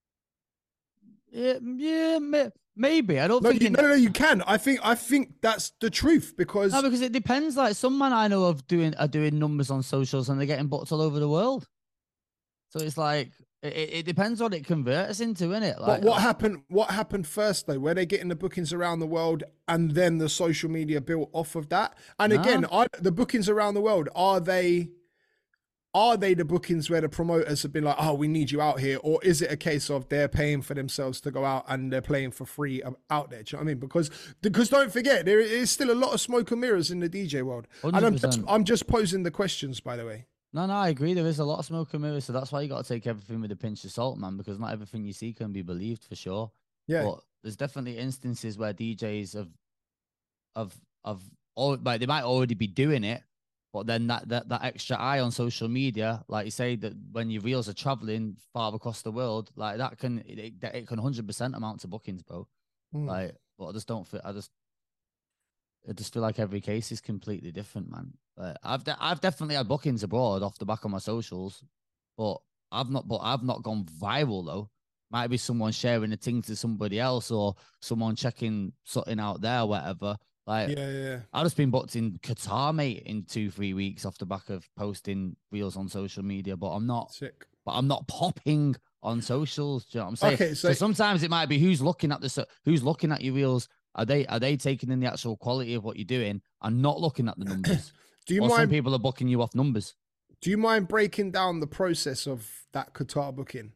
Yeah, maybe. I don't think. No, you can. I think that's the truth because it depends. Like some man I know of are doing numbers on socials and they're getting booked all over the world. So it's like it depends what it converts into, innit? Like, but what happened first though? Were they getting the bookings around the world and then the social media built off of that? And again, the bookings around the world, are they the bookings where the promoters have been like, oh, we need you out here? Or is it a case of they're paying for themselves to go out and they're playing for free out there? Do you know what I mean? Because don't forget, there is still a lot of smoke and mirrors in the DJ world. 100%. And I'm just posing the questions, by the way. No, I agree. There is a lot of smoke and mirrors. So that's why you got to take everything with a pinch of salt, man, because not everything you see can be believed for sure. Yeah. But there's definitely instances where DJs like they might already be doing it, but then that extra eye on social media, like you say, that when your reels are traveling far across the world, like that can 100% amount to bookings, bro. Like, but I just don't feel. I just feel like every case is completely different, man. I've definitely had bookings abroad off the back of my socials, but I've not gone viral though. Might be someone sharing a thing to somebody else or someone checking something out there, whatever. Like, I've just been booked in Qatar, mate, in 2-3 weeks off the back of posting reels on social media, but I'm not sick. But I'm not popping on socials. Do you know what I'm saying? Okay, so sometimes it might be who's looking at your reels. Are they taking in the actual quality of what you're doing and not looking at the numbers? Some people are booking you off numbers. Do you mind breaking down the process of that Qatar booking?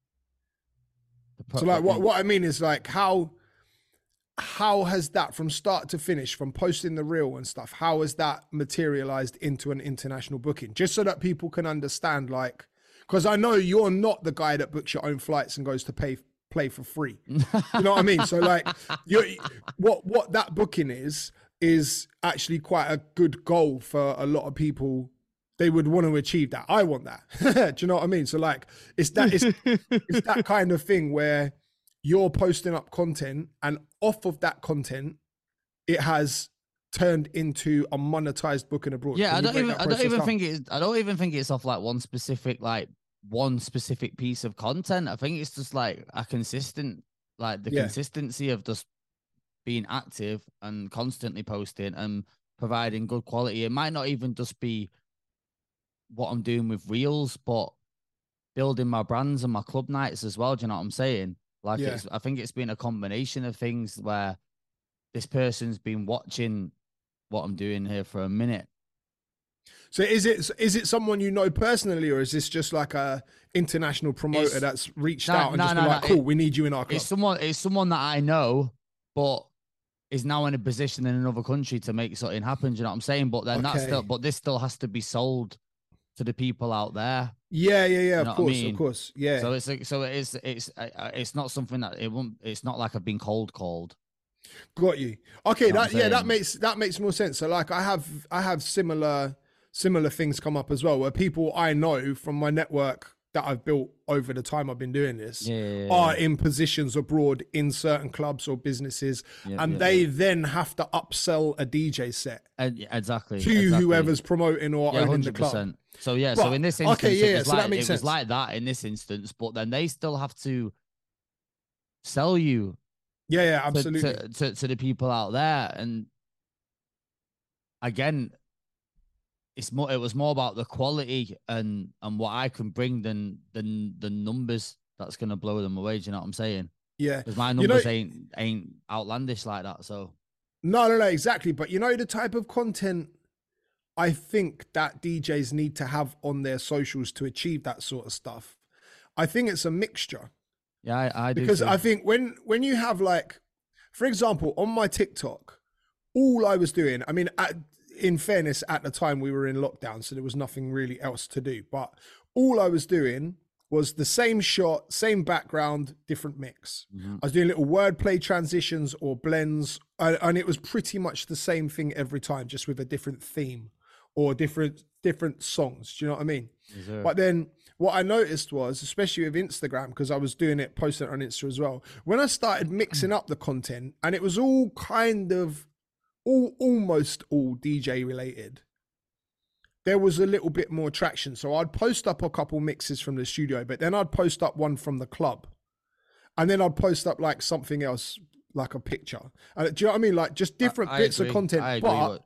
So like what I mean is like how has that from start to finish, from posting the reel and stuff, how has that materialized into an international booking? Just so that people can understand, like, because I know you're not the guy that books your own flights and goes to play for free. You know what I mean? So like what that booking is, is actually quite a good goal for a lot of people. They would want to achieve that. I want that. Do you know what I mean? So like, it's that kind of thing where you're posting up content, and off of that content, it has turned into a monetized book and abroad. Yeah, I don't even think it's off like one specific piece of content. I think it's just like a consistent, like the consistency of just being active and constantly posting and providing good quality. It might not even just be what I'm doing with reels, but building my brands and my club nights as well. Do you know what I'm saying? Like, I think it's been a combination of things where this person's been watching what I'm doing here for a minute. So is it someone you know personally, or is this just like a international promoter that's reached out and just been like, cool, we need you in our club? It's someone that I know, but is now in a position in another country to make something happen. Do you know what I'm saying? But then this still has to be sold to the people out there. Yeah. Of course. Yeah. So it's not something that it's not like I've been called. Got you. Okay. That makes more sense. So like I have similar things come up as well, where people I know from my network that I've built over the time I've been doing this are in positions abroad in certain clubs or businesses, and they then have to upsell a DJ set exactly to whoever's promoting or owning 100%. The club. So so in this instance, it was like that in this instance, but then they still have to sell you. Yeah, absolutely. To the people out there, and again, it was more about the quality and what I can bring than the numbers that's gonna blow them away. Do you know what I'm saying? Yeah, because my numbers ain't outlandish like that. So no, exactly. But you know the type of content I think that DJs need to have on their socials to achieve that sort of stuff. I think it's a mixture. Yeah, I do. Because I think when you have, like, for example, on my TikTok, all I was doing, I mean, in fairness, at the time we were in lockdown, so there was nothing really else to do. But all I was doing was the same shot, same background, different mix. Mm-hmm. I was doing little wordplay transitions or blends, and it was pretty much the same thing every time, just with a different theme or different songs. Do you know what I mean? Yes, but then what I noticed was, especially with Instagram, because I was doing it, posting it on Insta as well, when I started mixing up the content, and it was all kind of almost all DJ related, there was a little bit more traction. So I'd post up a couple mixes from the studio, but then I'd post up one from the club, and then I'd post up like something else, like a picture. And do you know what I mean? Like just different bits of content. But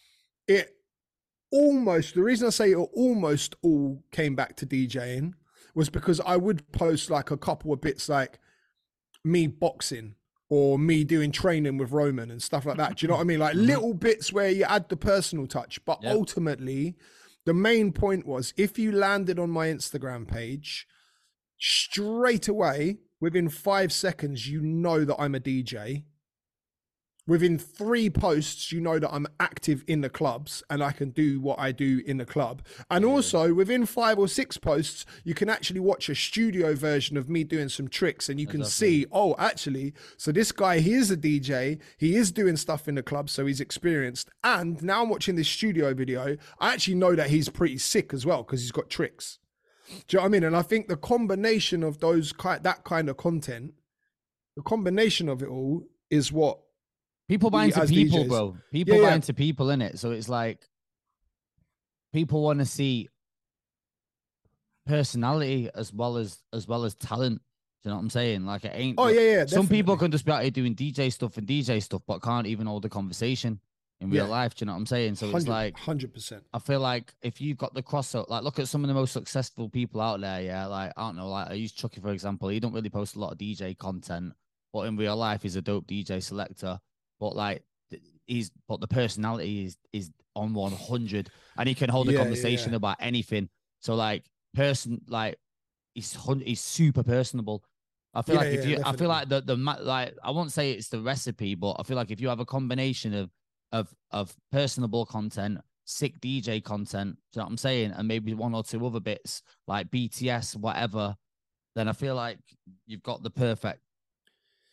the reason I say it almost all came back to DJing was because I would post like a couple of bits, like me boxing or me doing training with Roman and stuff like that. Do you know what I mean? Like little bits where you add the personal touch. But ultimately, the main point was, if you landed on my Instagram page, straight away, within 5 seconds, you know that I'm a DJ. Within 3 posts, you know that I'm active in the clubs and I can do what I do in the club. And also within 5 or 6 posts, you can actually watch a studio version of me doing some tricks, and you can see, oh, actually, so this guy, he is a DJ. He is doing stuff in the club, so he's experienced. And now I'm watching this studio video. I actually know that he's pretty sick as well because he's got tricks. Do you know what I mean? And I think the combination of that kind of content, the combination of it all is what people buy into people, DJs. Bro. People buy into people, innit? So it's like people want to see personality as well as talent. Do you know what I'm saying? Like, it ain't. Oh, yeah. Some people can just be out here doing DJ stuff, but can't even hold a conversation in real life. Do you know what I'm saying? So it's like 100%. I feel like if you've got the crossover, like, look at some of the most successful people out there. Yeah, like, I don't know, like I use Chucky for example. He don't really post a lot of DJ content, but in real life, he's a dope DJ selector. But like but the personality is on 100, and he can hold a conversation about anything. So like he's super personable. I feel I feel like like, I won't say it's the recipe, but I feel like if you have a combination of personable content, sick DJ content, do you know what I'm saying, and maybe 1 or 2 other bits like BTS, whatever, then I feel like you've got the perfect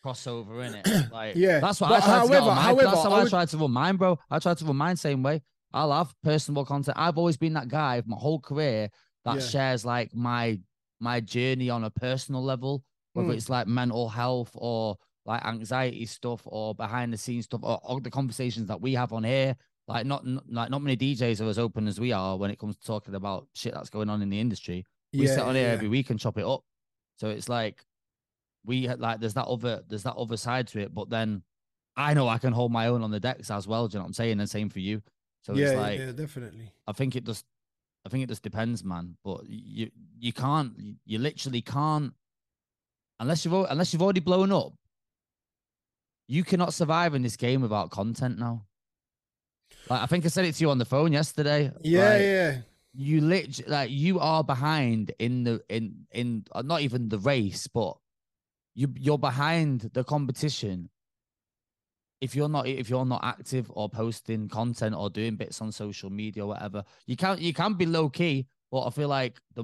crossover in it. Like, yeah, that's what I tried to get on mine. That's how I tried to run mine, bro. I tried to run mine same way. I'll have personal content. I've always been that guy my whole career that shares like my journey on a personal level, whether it's like mental health or like anxiety stuff or behind the scenes stuff or the conversations that we have on here. Like not many DJs are as open as we are when it comes to talking about shit that's going on in the industry. We sit on here every week and chop it up. So it's like there's that other side to it, but then I know I can hold my own on the decks as well. Do you know what I'm saying? And same for you. So it's like, yeah, definitely. I think it just depends, man. But you literally can't, unless you've already blown up. You cannot survive in this game without content now. Like, I think I said it to you on the phone yesterday. Yeah. You literally, like, you are behind in not even the race, but you're behind the competition. If you're not active or posting content or doing bits on social media or whatever, you can be low key, but I feel like the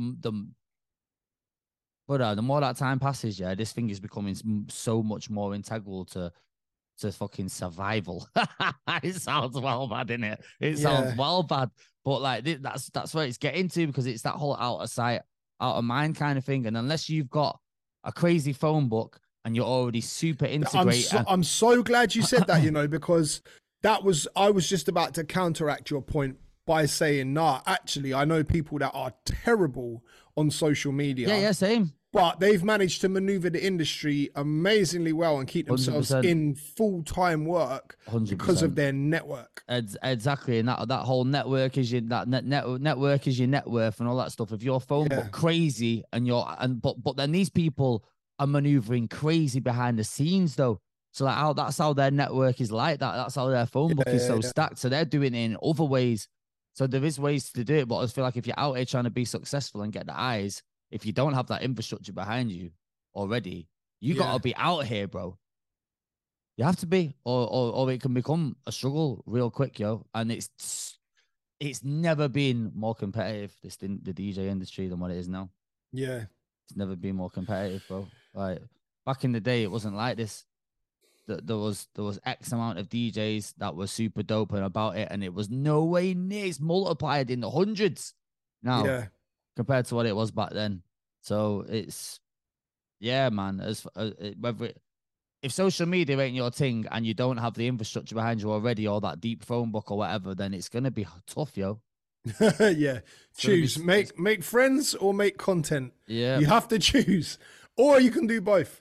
more that time passes, this thing is becoming so much more integral to fucking survival. It sounds well bad, innit? It sounds well bad, but like that's where it's getting to, because it's that whole out of sight, out of mind kind of thing. And unless you've got a crazy phone book and you're already super integrated, I'm so glad you said that, because I was just about to counteract your point by saying, nah, actually, I know people that are terrible on social media. Yeah, same. But they've managed to maneuver the industry amazingly well and keep themselves 100%. In full-time work 100%. Because of their network. Exactly, and that whole network is your network is your net worth and all that stuff. If your phone book crazy but then these people are maneuvering crazy behind the scenes though. So like that's how their network is like that. That's how their phone book is so stacked. So they're doing it in other ways. So there is ways to do it, but I feel like if you're out here trying to be successful and get the eyes, if you don't have that infrastructure behind you already, you gotta be out here, bro. You have to be, or it can become a struggle real quick, yo. And it's never been more competitive, the DJ industry, than what it is now. Yeah, it's never been more competitive, bro. Like back in the day, it wasn't like this. There was X amount of DJs that were super dope and about it, and it was no way near. It's multiplied in the hundreds now compared to what it was back then. So it's man. If social media ain't your thing and you don't have the infrastructure behind you already, or that deep phone book or whatever, then it's gonna be tough, yo. Choose make friends or make content. Yeah, you have to choose, or you can do both.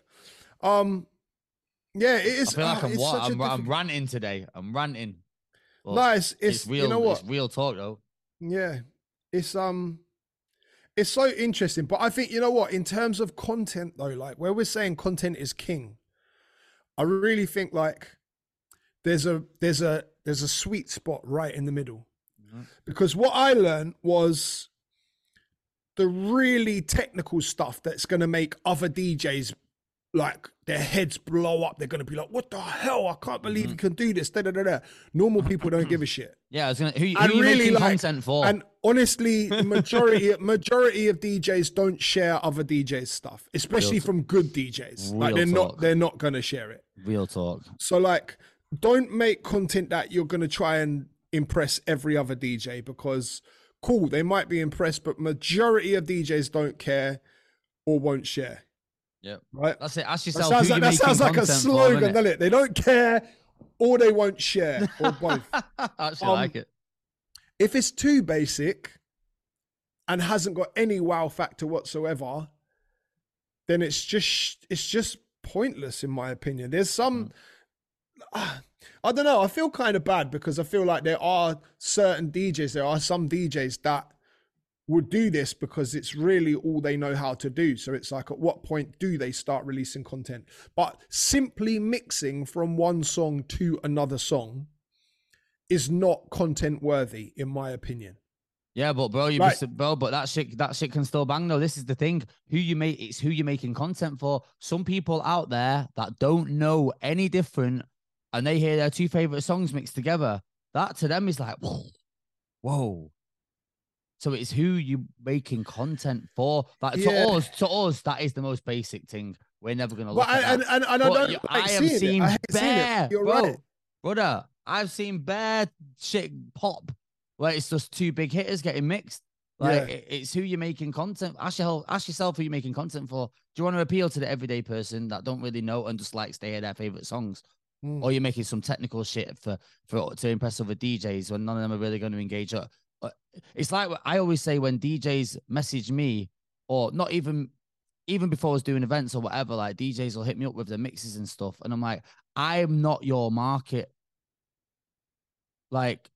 Yeah, it is. I feel like I'm ranting today. I'm ranting. Nice. It's real. You know what? It's real talk, though. Yeah, it's so interesting. But I think, you know what? In terms of content, though, like where we're saying content is king, I really think like there's a sweet spot right in the middle, because what I learned was the really technical stuff that's going to make other DJs like their heads blow up. They're going to be like, what the hell? I can't believe you can do this. Normal people don't give a shit. Yeah, I was gonna, who you really making content for? And honestly, majority of DJs don't share other DJs stuff, especially from good DJs. Like they're not going to share it. Real talk. So like, don't make content that you're going to try and impress every other DJ, because cool, they might be impressed, but majority of DJs don't care or won't share. Yeah, right. That's it. Ask yourself. That sounds like a slogan, doesn't it? They don't care, or they won't share, or both. I actually like it. If it's too basic and hasn't got any wow factor whatsoever, then it's just pointless, in my opinion. There's some, I don't know. I feel kind of bad because I feel like there are some DJs that would do this because it's really all they know how to do. So it's like, at what point do they start releasing content? But simply mixing from one song to another song is not content worthy, in my opinion. Yeah, but bro, but that shit can still bang though. This is the thing. It's who you're making content for. Some people out there that don't know any different, and they hear their two favorite songs mixed together, that to them is like, whoa. So it's who you making content for. Like to us, that is the most basic thing. we're never gonna look at that. And I don't like I have seen bare, You're bro, right. brother. I've seen bare shit pop where it's just two big hitters getting mixed. Like it's who you're making content. Ask yourself who you're making content for. Do you want to appeal to the everyday person that don't really know and just likes to hear their favorite songs, or you're making some technical shit to impress other DJs when none of them are really going to engage? It's like I always say when DJs message me, or not even before I was doing events or whatever, like DJs will hit me up with their mixes and stuff, and I'm like, I'm not your market. Like,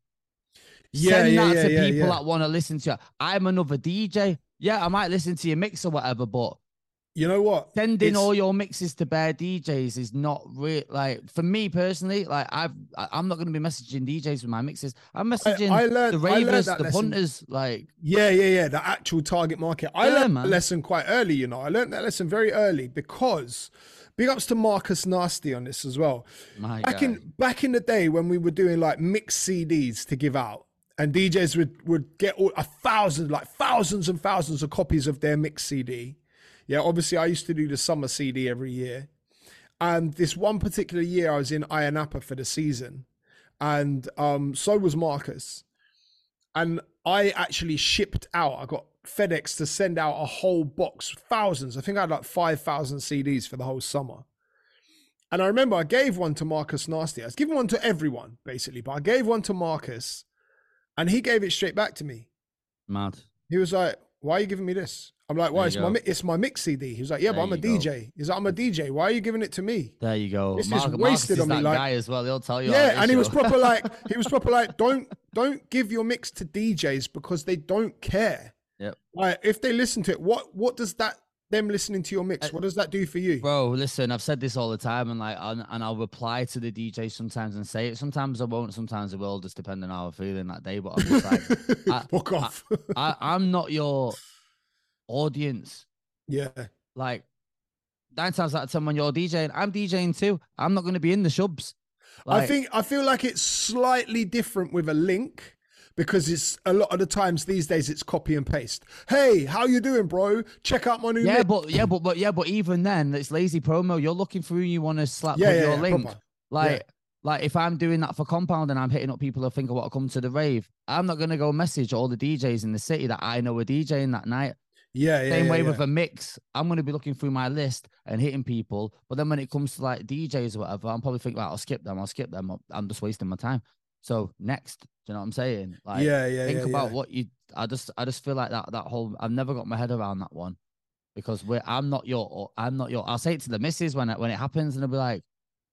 send that to people that want to listen to you. I'm another DJ. Yeah, I might listen to your mix or whatever, but you know what? Sending all your mixes to bare DJs is not real. Like, for me personally, like I'm not going to be messaging DJs with my mixes. I'm messaging the ravers, the punters. Like, the actual target market. I learned that lesson quite early. You know, I learned that lesson very early because. Big ups to Marcus Nasty on this as well. Back in the day when we were doing like mixed CDs to give out, and DJs would get thousands and thousands of copies of their mixed CD. Yeah, obviously I used to do the summer CD every year. And this one particular year I was in Ayia Napa for the season. And so was Marcus. And I actually shipped out, I got FedEx to send out a whole box, thousands. I think I had like 5,000 CDs for the whole summer. And I remember I gave one to Marcus Nasty. I was giving one to everyone, basically. But I gave one to Marcus, and he gave it straight back to me. Mad. He was like, why are you giving me this? I'm like, well, it's my mix CD. He was like, yeah, but I'm a DJ. He's like, I'm a DJ. Why are you giving it to me? There you go. This is wasted on me. That guy as well. He'll tell you. Yeah, and he was proper like, don't give your mix to DJs because they don't care. Yep. Like, if they listen to it, what does that them listening to your mix? What does that do for you, bro? Listen, I've said this all the time, and I'll reply to the DJ sometimes and say it. Sometimes I won't. Sometimes I will, just depending on how I'm feeling that day. But I'm just like, fuck off. I'm not your audience. Yeah. Like 9 times out of 10 when you're DJing, I'm DJing too. I'm not going to be in the shubs. Like, I feel like it's slightly different with a link. Because it's a lot of the times these days it's copy and paste. Hey, how you doing, bro? Check out my new mix. But even then it's lazy promo. You're looking through, you want to slap your link. Proper. Like if I'm doing that for Compound and I'm hitting up people who think I want to come to the rave, I'm not gonna go message all the DJs in the city that I know are DJing that night. Same way with a mix. I'm going to be looking through my list and hitting people. But then when it comes to like DJs or whatever, I'm probably thinking, I'll skip them. I'm just wasting my time. So next, do you know what I'm saying? Like, think about what you. I just feel like that whole. I've never got my head around that one because I'm not your. I'll say it to the missus when it happens, and they'll be like,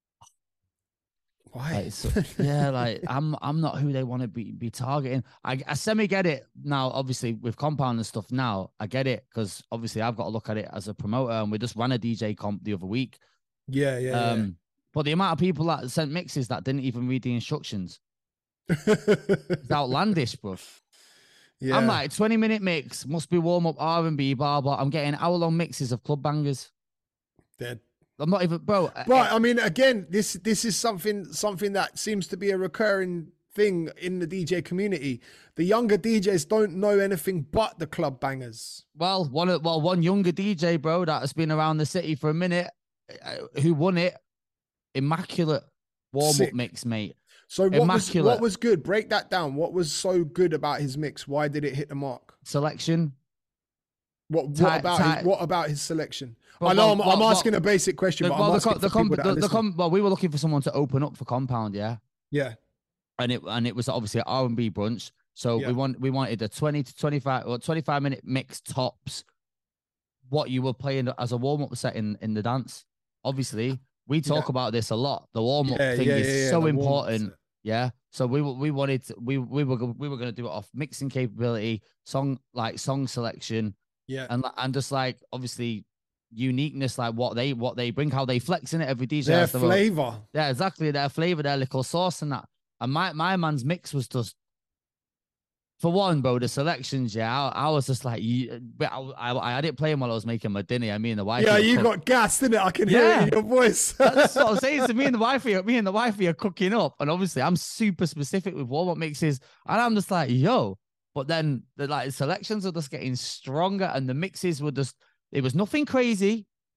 why? Like I'm not who they want to be targeting. I semi get it now. Obviously with Compound and stuff now, I get it because obviously I've got to look at it as a promoter, and we just ran a DJ comp the other week. But the amount of people that sent mixes that didn't even read the instructions. It's outlandish, bro. Yeah. I'm like 20-minute mix, must be warm up R&B, blah blah. I'm getting hour-long mixes of club bangers. Dead. I'm not even, bro. Right. I mean, again, this is something that seems to be a recurring thing in the DJ community. The younger DJs don't know anything but the club bangers. Well, one younger DJ, bro, that has been around the city for a minute, who won it, immaculate warm-up mix, mate. So what was good? Break that down. What was so good about his mix? Why did it hit the mark? Selection. What about his selection? I know I'm asking a basic question, but I'm asking for people that are listening. Well, we were looking for someone to open up for Compound, yeah. Yeah. And it was obviously an R&B brunch. So we wanted a 20 to 25-minute mix tops. What you were playing as a warm-up set in the dance. Obviously, we talk about this a lot. The warm-up thing is so important. Yeah. So we were going to do it off mixing capability, song selection. Yeah. And just like obviously uniqueness, like what they bring, how they flex in it. Every DJ their flavor. Yeah, exactly. Their flavor, their little sauce and that. And my man's mix was just, for one, bro, the selections, I was just like, I had it playing while I was making my dinner. I mean, the wife. Yeah, you got gassed, didn't it? I can hear it in your voice. That's what I'm saying. So me and the wifey are cooking up, and obviously I'm super specific with warm-up mixes, and I'm just like, yo. But then the selections are just getting stronger, and the mixes were just. It was nothing crazy.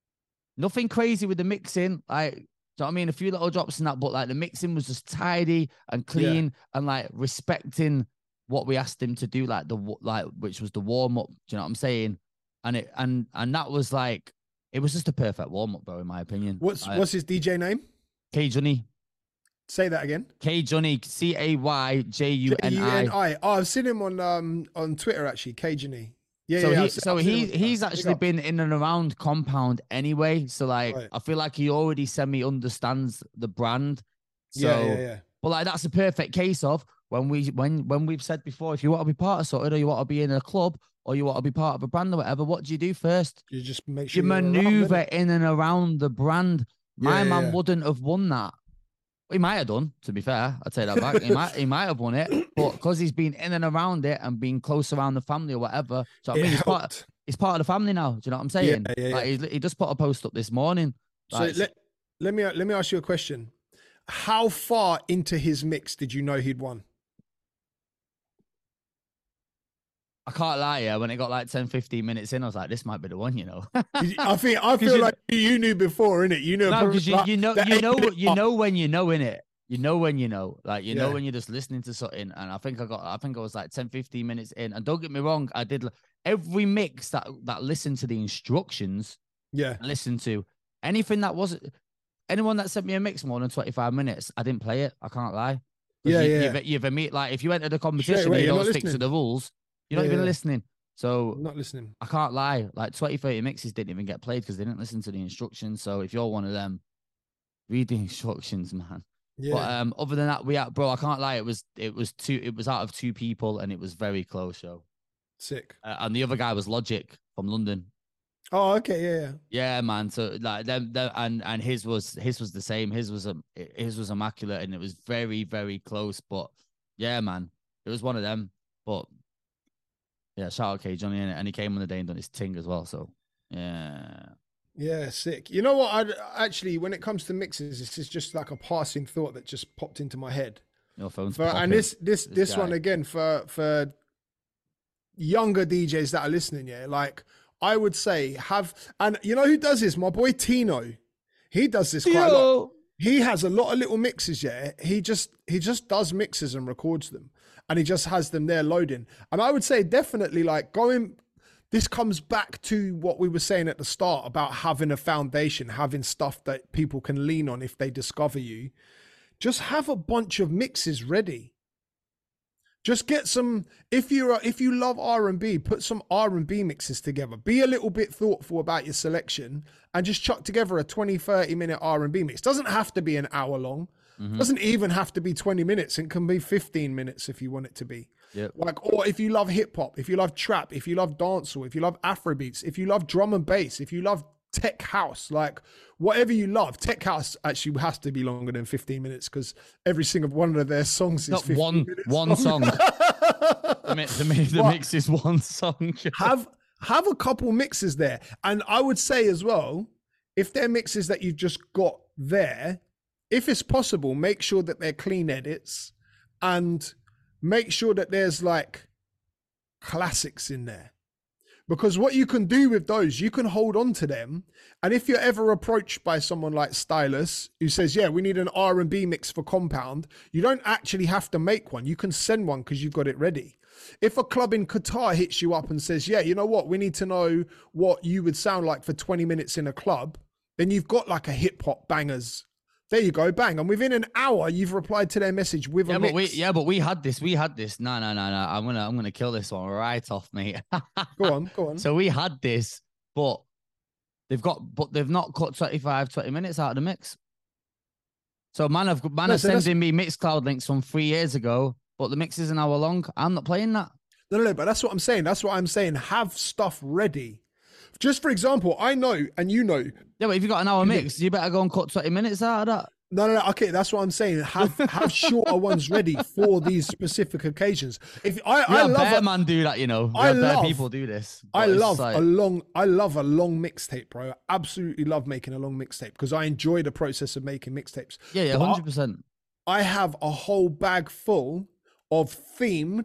Nothing crazy with the mixing. Like, do you know what I mean? A few little drops in that, but like the mixing was just tidy and clean and like respecting what we asked him to do, like which was the warm up. Do you know what I'm saying? And that was like, it was just a perfect warm up, bro, in my opinion. What's his DJ name? K Johnny. Say that again. K Johnny, CAYJUNI. Oh, I've seen him on Twitter actually. K Johnny. Yeah, he's actually been in and around Compound anyway. So like, right. I feel like he already semi understands the brand. So, yeah. But like, that's a perfect case of when we've said before, if you want to be part of something, or you want to be in a club, or you want to be part of a brand or whatever, what do you do first? You just make sure you maneuver in and around the brand. My man wouldn't have won that. He might have done, to be fair. I'd say that back. He might have won it, but because he's been in and around it and been close around the family or whatever. So I mean, he's part of the family now. Do you know what I'm saying? Yeah. Like, he just put a post up this morning. Like, so let me ask you a question. How far into his mix did you know he'd won? I can't lie, yeah. When it got like 10, 15 minutes in, I was like, this might be the one, you know. I feel like you knew before, innit? You know, because you know when you know, innit? You know when you know. Like, you know when you're just listening to something. And I think I was like 10, 15 minutes in. And don't get me wrong, I did every mix that listened to the instructions. Yeah. I listened to anything that wasn't anyone that sent me a mix more than 25 minutes. I didn't play it. I can't lie. You've like, if you entered a competition and you don't stick to the rules, you're not even listening. So not listening. I can't lie. Like 20, 30 mixes didn't even get played because they didn't listen to the instructions. So if you're one of them, read the instructions, man. Yeah. But other than that, I can't lie. It was out of 2 people and it was very close, show. Sick. And the other guy was Logic from London. Oh, okay, yeah. Yeah, man. So like them and his was the same. His was immaculate and it was very, very close. But yeah, man, it was one of them. But yeah, shout out K Johnny, and he came on the day and done his ting as well. So yeah, sick. You know what? I actually, when it comes to mixes, this is just like a passing thought that just popped into my head. Your phone's and this one again for younger DJs that are listening. Yeah, like I would say and you know who does this? My boy Tino. He does this quite a lot. He has a lot of little mixes. Yeah, he just does mixes and records them. And he just has them there loading. And I would say definitely like this comes back to what we were saying at the start about having a foundation, having stuff that people can lean on if they discover you. Just have a bunch of mixes ready. Just get some, if you love R&B, put some R&B mixes together. Be a little bit thoughtful about your selection and just chuck together a 20, 30 minute R&B mix. Doesn't have to be an hour long. Mm-hmm. Doesn't even have to be 20 minutes. It can be 15 minutes if you want it to be. Yep. Like, or if you love hip hop, if you love trap, if you love dancehall, if you love Afrobeats, if you love drum and bass, if you love tech house, like whatever you love. Tech house actually has to be longer than 15 minutes because every single one of their songs is 15 minutes one song. The mix is one song. have a couple mixes there. And I would say as well, if they're mixes that you've just got there, if it's possible, make sure that they're clean edits and make sure that there's like classics in there. Because what you can do with those, you can hold on to them. And if you're ever approached by someone like Stylus, who says, yeah, we need an R&B mix for Compound, you don't actually have to make one. You can send one because you've got it ready. If a club in Qatar hits you up and says, yeah, you know what, we need to know what you would sound like for 20 minutes in a club, then you've got like a hip hop bangers. There you go, bang. And within an hour, you've replied to their message with a mix. But we had this. No. I'm gonna kill this one right off, mate. Go on. So we had this, but they've not cut 20 minutes out of the mix. So man have sending me Mixcloud links from 3 years ago, but the mix is an hour long. I'm not playing that. No, but that's what I'm saying. Have stuff ready. Just for example, I know, and you know. Yeah, but if you've got an hour mix, you better go and cut 20 minutes out of that. No. Okay, that's what I'm saying. Have shorter ones ready for these specific occasions. I love man do that, you know. People do this. I love a long mixtape, bro. I absolutely love making a long mixtape because I enjoy the process of making mixtapes. Yeah, 100%. I have a whole bag full of themed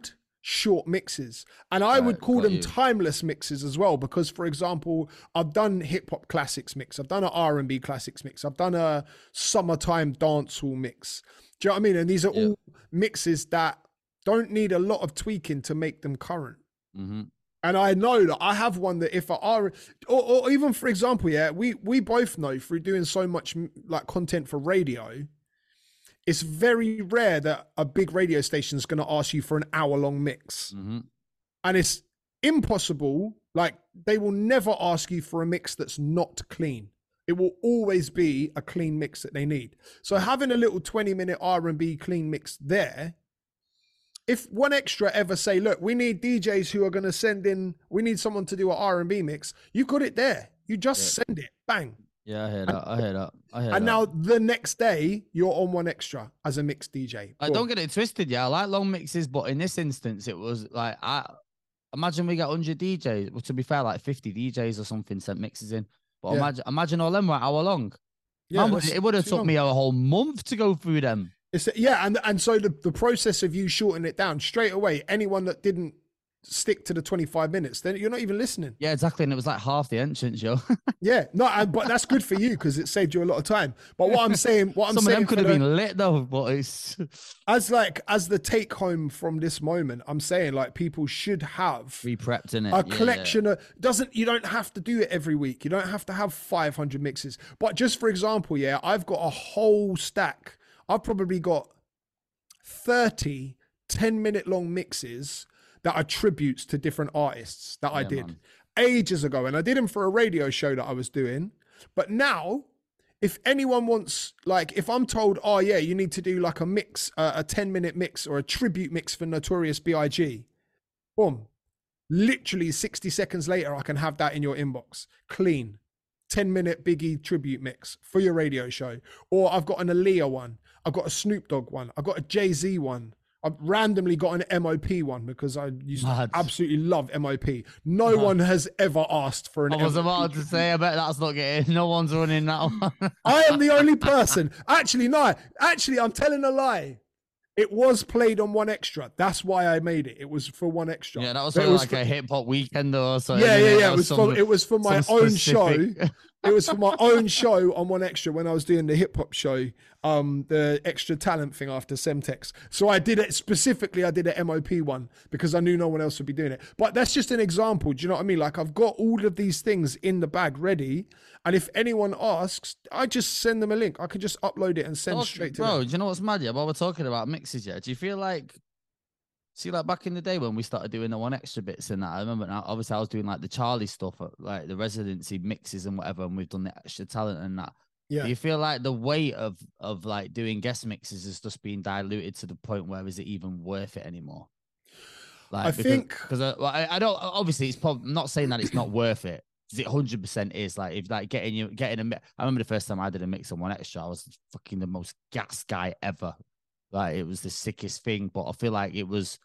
short mixes, and I would call them timeless mixes as well, because for example, I've done hip hop classics mix, I've done an R&B classics mix, I've done a summertime dancehall mix. Do you know what I mean? And these are all mixes that don't need a lot of tweaking to make them current. Mm-hmm. And I know that I have one that if I are, or even for example, we both know through doing so much like content for radio, it's very rare that a big radio station is going to ask you for an hour-long mix. Mm-hmm. And it's impossible. Like, they will never ask you for a mix that's not clean. It will always be a clean mix that they need. So having a little 20-minute R&B clean mix there, if 1Xtra ever say, look, we need DJs who are going to send in, we need someone to do an R&B mix, you got it there. You just send it. Bang. Yeah, I hear that. And now the next day, you're on 1Xtra as a mixed DJ. I don't get it twisted, I like long mixes, but in this instance, it was like, imagine we got 100 DJs. Well, to be fair, like 50 DJs or something sent mixes in. But imagine all them were hour long. Yeah, it would have took me a whole month to go through them. And so the process of you shortening it down straight away, anyone that didn't stick to the 25 minutes, then you're not even listening. Yeah, exactly. And it was like half the entrance, yo. But that's good for you because it saved you a lot of time. But what I'm saying, some of them could have been lit though, but it's as the take home from this moment, I'm saying like people should have pre-prepped in it. A collection of you don't have to do it every week. You don't have to have 500 mixes. But just for example, I've got a whole stack. I've probably got 30 10-minute long mixes that are tributes to different artists that I did ages ago. And I did them for a radio show that I was doing. But now, if anyone wants, like, if I'm told, oh yeah, you need to do like a mix, a 10-minute mix or a tribute mix for Notorious B.I.G., boom, literally 60 seconds later, I can have that in your inbox. Clean. 10-minute Biggie tribute mix for your radio show. Or I've got an Aaliyah one. I've got a Snoop Dogg one. I've got a Jay-Z one. I've randomly got an MOP one because I used to absolutely love MOP. No one has ever asked for an MOP. I was about to say, I bet that's not getting, no one's running that one. I am the only person. Actually, I'm telling a lie. It was played on 1Xtra. That's why I made it. It was for 1Xtra. Yeah, that was like a hip hop weekend or something. Yeah. It was for my own show. It was for my own show on 1Xtra when I was doing the hip hop show, the extra talent thing after Semtex. So I did it specifically. I did an MOP one because I knew no one else would be doing it. But that's just an example. Do you know what I mean? Like I've got all of these things in the bag ready. And if anyone asks, I just send them a link. I could just upload it and send straight to them. Bro, do you know what's mad? While we're talking about mixes, do you feel like, like back in the day when we started doing the 1Xtra bits and that, I remember now, obviously I was doing like the Charlie stuff, like the residency mixes and whatever, and we've done the extra talent and that. Yeah. Do you feel like the weight of like doing guest mixes is just being diluted to the point where is it even worth it anymore? Like, because I don't, obviously it's probably, I'm not saying that it's not worth it. It 100% is like if like getting a mix. I remember the first time I did a mix on 1Xtra, I was fucking the most gas guy ever. Like it was the sickest thing, but I feel like it was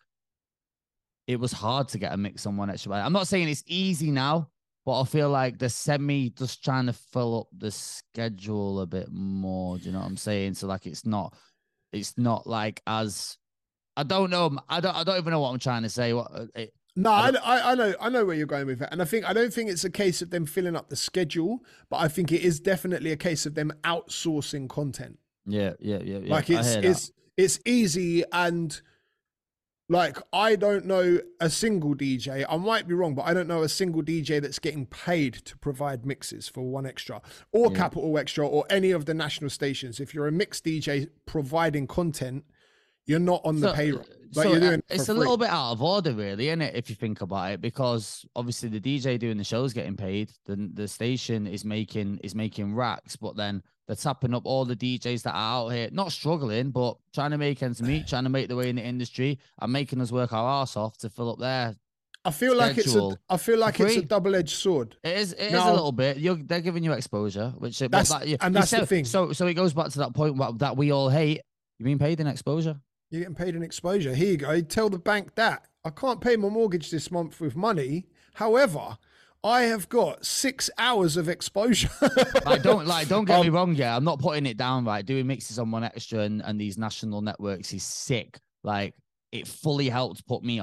hard to get a mix on 1Xtra. I'm not saying it's easy now, but I feel like the semi just trying to fill up the schedule a bit more. Do you know what I'm saying? So like it's not like as I don't know. I don't even know what I'm trying to say. I know where you're going with it. And I don't think it's a case of them filling up the schedule, but I think it is definitely a case of them outsourcing content. Yeah. Like it's easy, and like I don't know a single DJ. I might be wrong, but I don't know a single DJ that's getting paid to provide mixes for 1Xtra or Capital Extra or any of the national stations. If you're a mixed DJ providing content, you're not on the payroll. Like you're doing it's a little bit out of order, really, isn't it? If you think about it, because obviously the DJ doing the show is getting paid, the station is making racks, but then they're tapping up all the DJs that are out here, not struggling, but trying to make ends meet, trying to make their way in the industry, and making us work our arse off to fill up their. I feel like it's a double-edged sword. It is a little bit. They're giving you exposure, which that's the thing. So it goes back to that point that we all hate. You being paid in exposure? You're getting paid in exposure. Here you go. Tell the bank that. I can't pay my mortgage this month with money. However, I have got 6 hours of exposure. don't get me wrong. Yeah, I'm not putting it down. Right, doing mixes on 1Xtra and these national networks is sick. Like it fully helped put me on.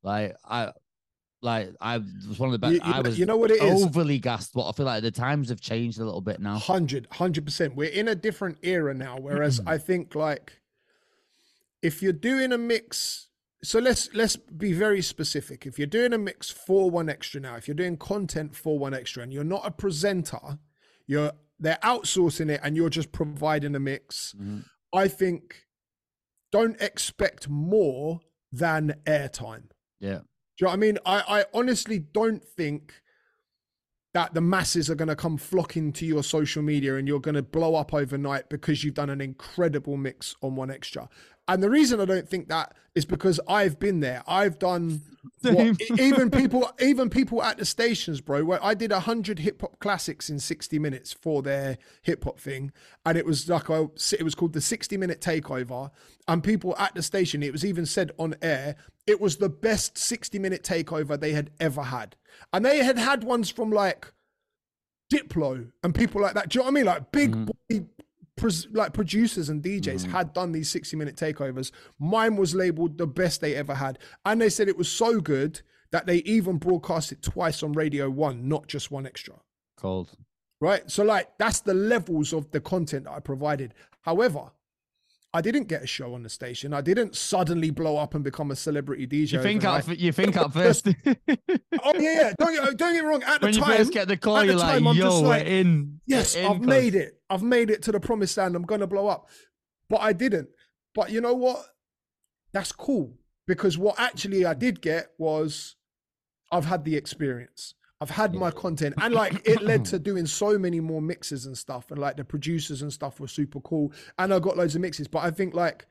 I was one of the best. I was, you know what it is, overly gassed, but I feel like the times have changed a little bit now. 100%. We're in a different era now. Whereas I think like if you're doing a mix, so let's be very specific. If you're doing a mix for 1Xtra now, if you're doing content for 1Xtra and you're not a presenter, they're outsourcing it and you're just providing a mix. I think don't expect more than airtime. Yeah. Do you know what I mean? I honestly don't think that the masses are going to come flocking to your social media and you're going to blow up overnight because you've done an incredible mix on 1Xtra. And the reason I don't think that is because I've been there. I've done even people at the stations, bro, where I did 100 hip hop classics in 60 minutes for their hip hop thing. And it was like, it was called the 60-minute takeover. And people at the station, it was even said on air, it was the best 60-minute takeover they had ever had. And they had ones from like Diplo and people like that. Do you know what I mean? Like big boy, like producers and DJs had done these 60-minute takeovers. Mine was labeled the best they ever had. And they said it was so good that they even broadcast it twice on Radio 1, not just 1Xtra. Cold. Right? So like, that's the levels of the content that I provided. However, I didn't get a show on the station. I didn't suddenly blow up and become a celebrity DJ. You think at first. Oh yeah. Don't get me wrong. At the when time, you first get the call, you're like, "Yo, we're in." Yes, I've made it. I've made it to the promised land. I'm gonna blow up, but I didn't. But you know what? That's cool because what actually I did get was I've had the experience. I've had my content and like it led to doing so many more mixes and stuff. And like the producers and stuff were super cool. And I got loads of mixes. But I think like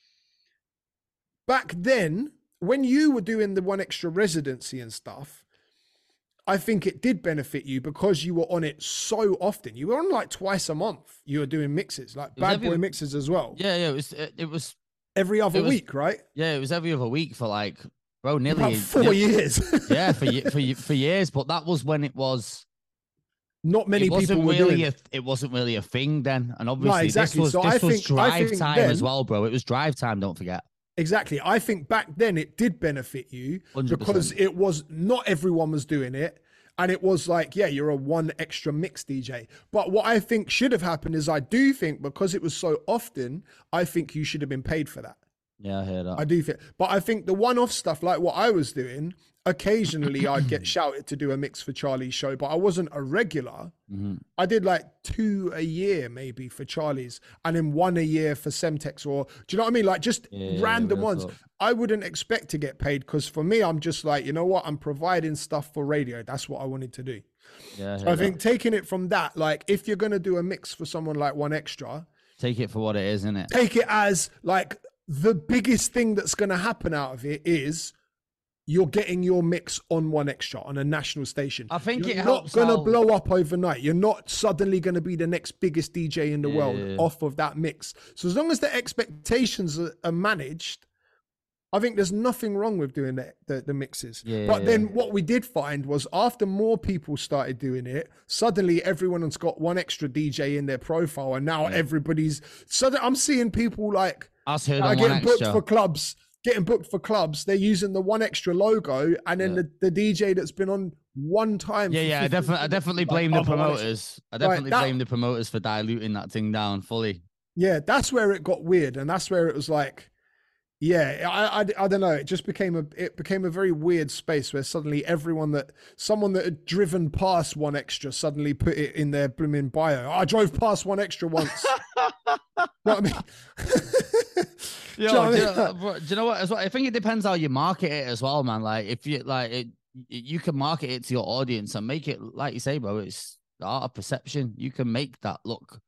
back then, when you were doing the 1Xtra residency and stuff, I think it did benefit you because you were on it so often. You were on like twice a month. You were doing mixes, like Bad Boy mixes as well. Yeah, it was every other week, right? Yeah, it was every other week for like, bro, nearly about 4 years. Yeah, for years. But that was when it was not many people were doing it. It wasn't really a thing then, and obviously no, exactly. this was drive time then, as well, bro. It was drive time. Don't forget. Exactly. I think back then it did benefit you 100%. Because it was not everyone was doing it. And it was like, yeah, you're a 1Xtra mix DJ. But what I think should have happened is I do think because it was so often, I think you should have been paid for that. Yeah, I hear that. I do think. But I think the one-off stuff, like what I was doing, occasionally I'd get shouted to do a mix for Charlie's show, but I wasn't a regular. I did like 2 a year maybe for Charlie's and then 1 a year for Semtex, or do you know what I mean? Like just random ones. I wouldn't expect to get paid because for me, I'm just like, you know what? I'm providing stuff for radio. That's what I wanted to do. Yeah, so I think taking it from that, like if you're going to do a mix for someone like 1Xtra, take it for what it is, innit? Take it as like the biggest thing that's going to happen out of it is you're getting your mix on 1Xtra on a national station. I think you're helps. Not going to blow up overnight. You're not suddenly going to be the next biggest DJ in the world off of that mix. So as long as the expectations are managed, I think there's nothing wrong with doing the mixes. But then what we did find was after more people started doing it, suddenly everyone has got 1Xtra DJ in their profile, and now everybody's. So I'm seeing people like getting booked for clubs. Getting booked for clubs, they're using the 1Xtra logo, and then the DJ that's been on one time. I definitely blame the promoters. I definitely blame the promoters for diluting that thing down fully. Yeah, that's where it got weird, and that's where it was like, I don't know. It just became a very weird space where suddenly someone that had driven past 1Xtra suddenly put it in their blooming bio. I drove past 1Xtra once. You know what I mean? Do you know what? I think it depends how you market it as well, man. Like if you like it, you can market it to your audience and make it like you say, bro. It's the art of perception. You can make that look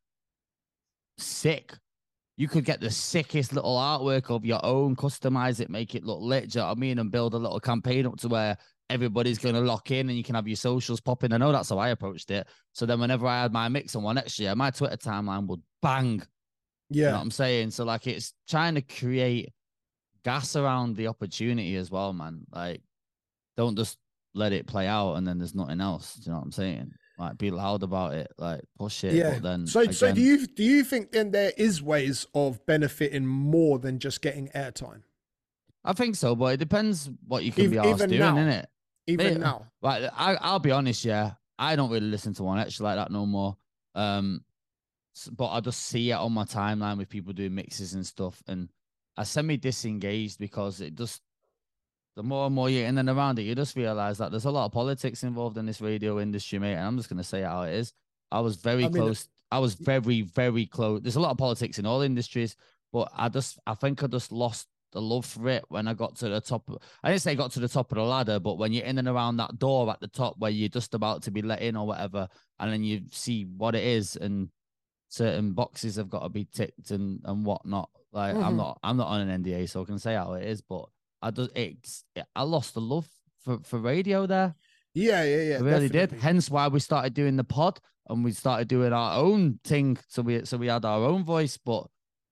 sick. You could get the sickest little artwork of your own, customize it, make it look lit. Do you know what I mean? And build a little campaign up to where everybody's going to lock in and you can have your socials popping. I know that's how I approached it. So then whenever I had my mix on 1Xtra, my Twitter timeline would bang. Yeah. You know what I'm saying? So like it's trying to create gas around the opportunity as well, man. Like don't just let it play out and then there's nothing else. Do you know what I'm saying? Like be loud about it, like push it. Yeah. But then so do you think then there is ways of benefiting more than just getting airtime? I think so, but it depends what you can be asked doing, innit? Even now. Like, I'll be honest, yeah. I don't really listen to One Extra like that no more. But I just see it on my timeline with people doing mixes and stuff, and I semi-disengaged because it just, the more and more you're in and around it, you just realize that there's a lot of politics involved in this radio industry, mate. And I'm just gonna say it how it is. I was very close. I was very, very close. There's a lot of politics in all industries, but I think I just lost the love for it when I got to the top. I didn't say got to the top of the ladder, but when you're in and around that door at the top where you're just about to be let in or whatever, and then you see what it is and certain boxes have got to be ticked and whatnot. Like I'm not on an NDA, so I can say how it is, but I lost the love for radio there. Yeah. I really did. Hence why we started doing the pod and we started doing our own thing. So we had our own voice, but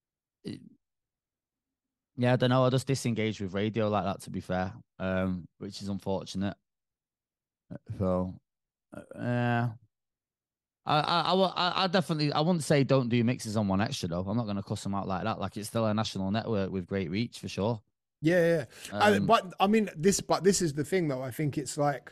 yeah, I don't know. I just disengaged with radio like that, to be fair, which is unfortunate. So, I definitely, I wouldn't say don't do mixes on One Extra though. I'm not going to cuss them out like that. Like, it's still a national network with great reach for sure. Yeah. But I mean, this is the thing though. I think it's like,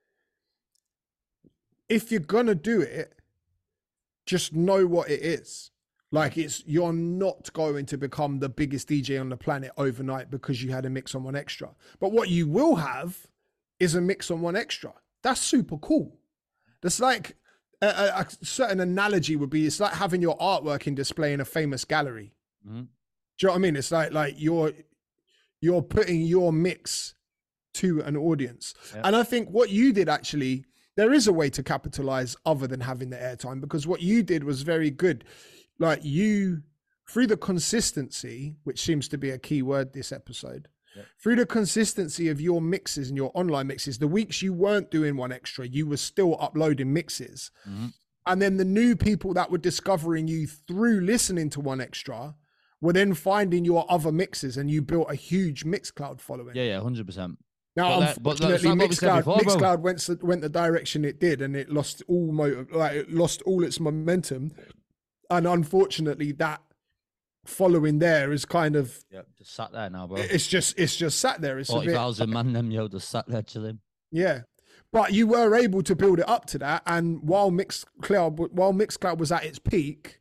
if you're going to do it, just know what it is. Like, you're not going to become the biggest DJ on the planet overnight because you had a mix on One Extra. But what you will have is a mix on One Extra. That's super cool. That's like a certain analogy would be, it's like having your artwork in display in a famous gallery. Mm-hmm. Do you know what I mean? It's like you're putting your mix to an audience. Yeah. And I think what you did, actually, there is a way to capitalize other than having the airtime, because what you did was very good. Like, you, through the consistency, which seems to be a key word this episode, through the consistency of your mixes and your online mixes, the weeks you weren't doing One Extra, you were still uploading mixes. Mm-hmm. And then the new people that were discovering you through listening to One Extra were then finding your other mixes, and you built a huge Mixcloud following. Yeah, 100%. Now, unfortunately, Mixcloud went the direction it did, and it lost all its momentum. And unfortunately, that following there is kind of just sat there now, bro. It's just sat there. It's 40,000 man, them just sat there chilling. Yeah, but you were able to build it up to that, and while Mixcloud was at its peak,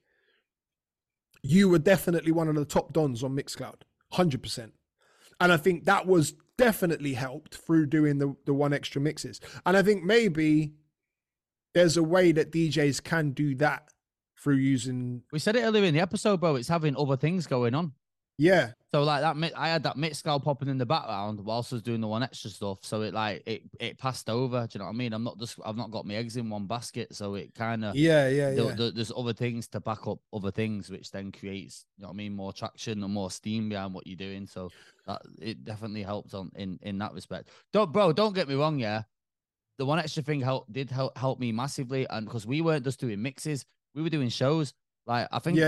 you were definitely one of the top dons on Mixcloud, 100%. And I think that was definitely helped through doing the One Extra mixes. And I think maybe there's a way that DJs can do that through using. We said it earlier in the episode, bro. It's having other things going on. Yeah. So like that, I had that Mixcloud popping in the background whilst I was doing the One Extra stuff. So it passed over. Do you know what I mean? I've not got my eggs in one basket. So it kind of there's other things to back up other things, which then creates, you know what I mean, more traction and more steam behind what you're doing. So that it definitely helped in that respect. Don't get me wrong, yeah. The One Extra thing did help me massively, and because we weren't just doing mixes, we were doing shows. Like, I think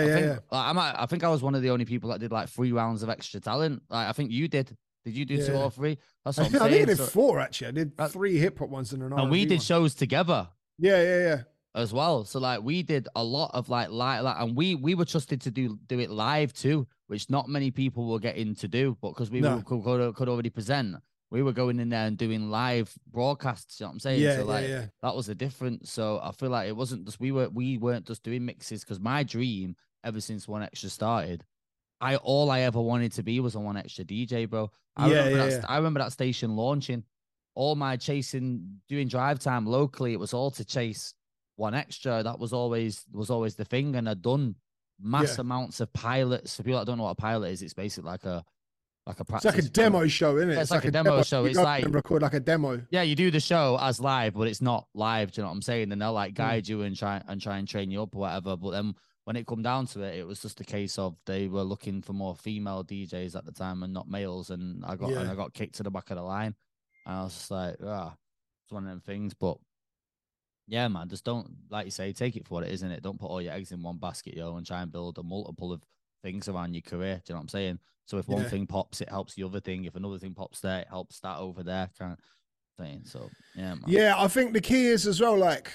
I was one of the only people that did like 3 rounds of Extra Talent. Like, I think you did. Did you do 2 or 3? That's what I'm saying. I think I did 4 actually. I did 3 hip hop ones and an R&B and we did shows together. Yeah. As well. So like, we did a lot of like and we were trusted to do it live too, which not many people were getting to do, but because we could already present, we were going in there and doing live broadcasts, you know what I'm saying? Yeah, that was a difference. So I feel like it wasn't just, we weren't just doing mixes, because my dream ever since One Extra started, all I ever wanted to be was a One Extra DJ, bro. I remember that station launching. All my doing drive time locally, it was all to chase One Extra. That was always the thing. And I'd done mass amounts of pilots. For people that don't know what a pilot is, it's basically like a practice. It's like a demo show, isn't it? It's like a demo show. It's like record like a demo. Yeah, you do the show as live, but it's not live. Do you know what I'm saying? And they'll like guide you and try and train you up or whatever. But then when it come down to it, it was just a case of they were looking for more female DJs at the time and not males. And I got kicked to the back of the line. And I was just like, it's one of them things. But yeah, man, just don't, like you say, take it for what it is, isn't it? Don't put all your eggs in one basket, and try and build a multiple of things around your career. Do you know what I'm saying? So if one thing pops, it helps the other thing. If another thing pops there, it helps that over there. Kind of thing. So yeah, man. Yeah, I think the key is as well, like,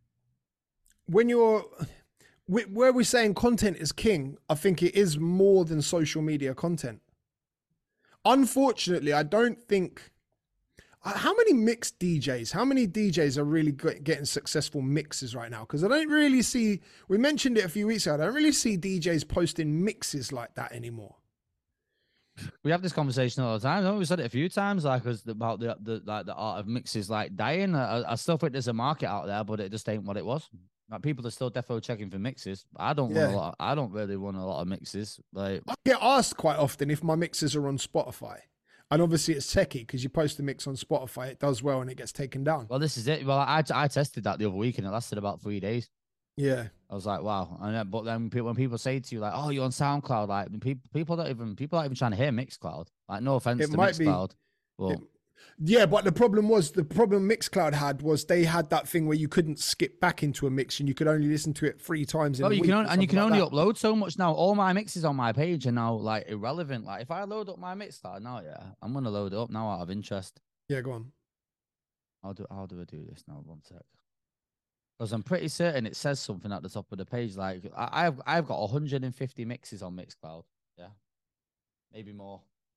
when you're where we're saying content is king, I think it is more than social media content. unfortunately, I don't think. How many mixed DJs? How many DJs are really getting successful mixes right now? Because I don't really see. We mentioned it a few weeks ago. I don't really see DJs posting mixes like that anymore. We have this conversation all the time. We've said it a few times, like about the art of mixes like dying. I still think there's a market out there, but it just ain't what it was. Like people are still defo checking for mixes. I don't want a lot. I don't really want a lot of mixes. Like I get asked quite often if my mixes are on Spotify. And obviously it's techie because you post a mix on Spotify, it does well and it gets taken down. Well, this is it. Well, I tested that the other week and it lasted about 3 days. Yeah. I was like, wow. And but then when people say to you like, oh, you're on SoundCloud, like people aren't even trying to hear Mixcloud. Like, no offense to Mixcloud. Yeah, but the problem Mixcloud had was they had that thing where you couldn't skip back into a mix and you could only listen to it 3 times in a week. You can only upload so much now. All my mixes on my page are now like irrelevant. Like if I load up my Mixcloud now, I'm gonna load it up now out of interest. Yeah, go on. How do I do this now? 1 sec. Because I'm pretty certain it says something at the top of the page. Like I've got 150 mixes on Mixcloud. Yeah, maybe more.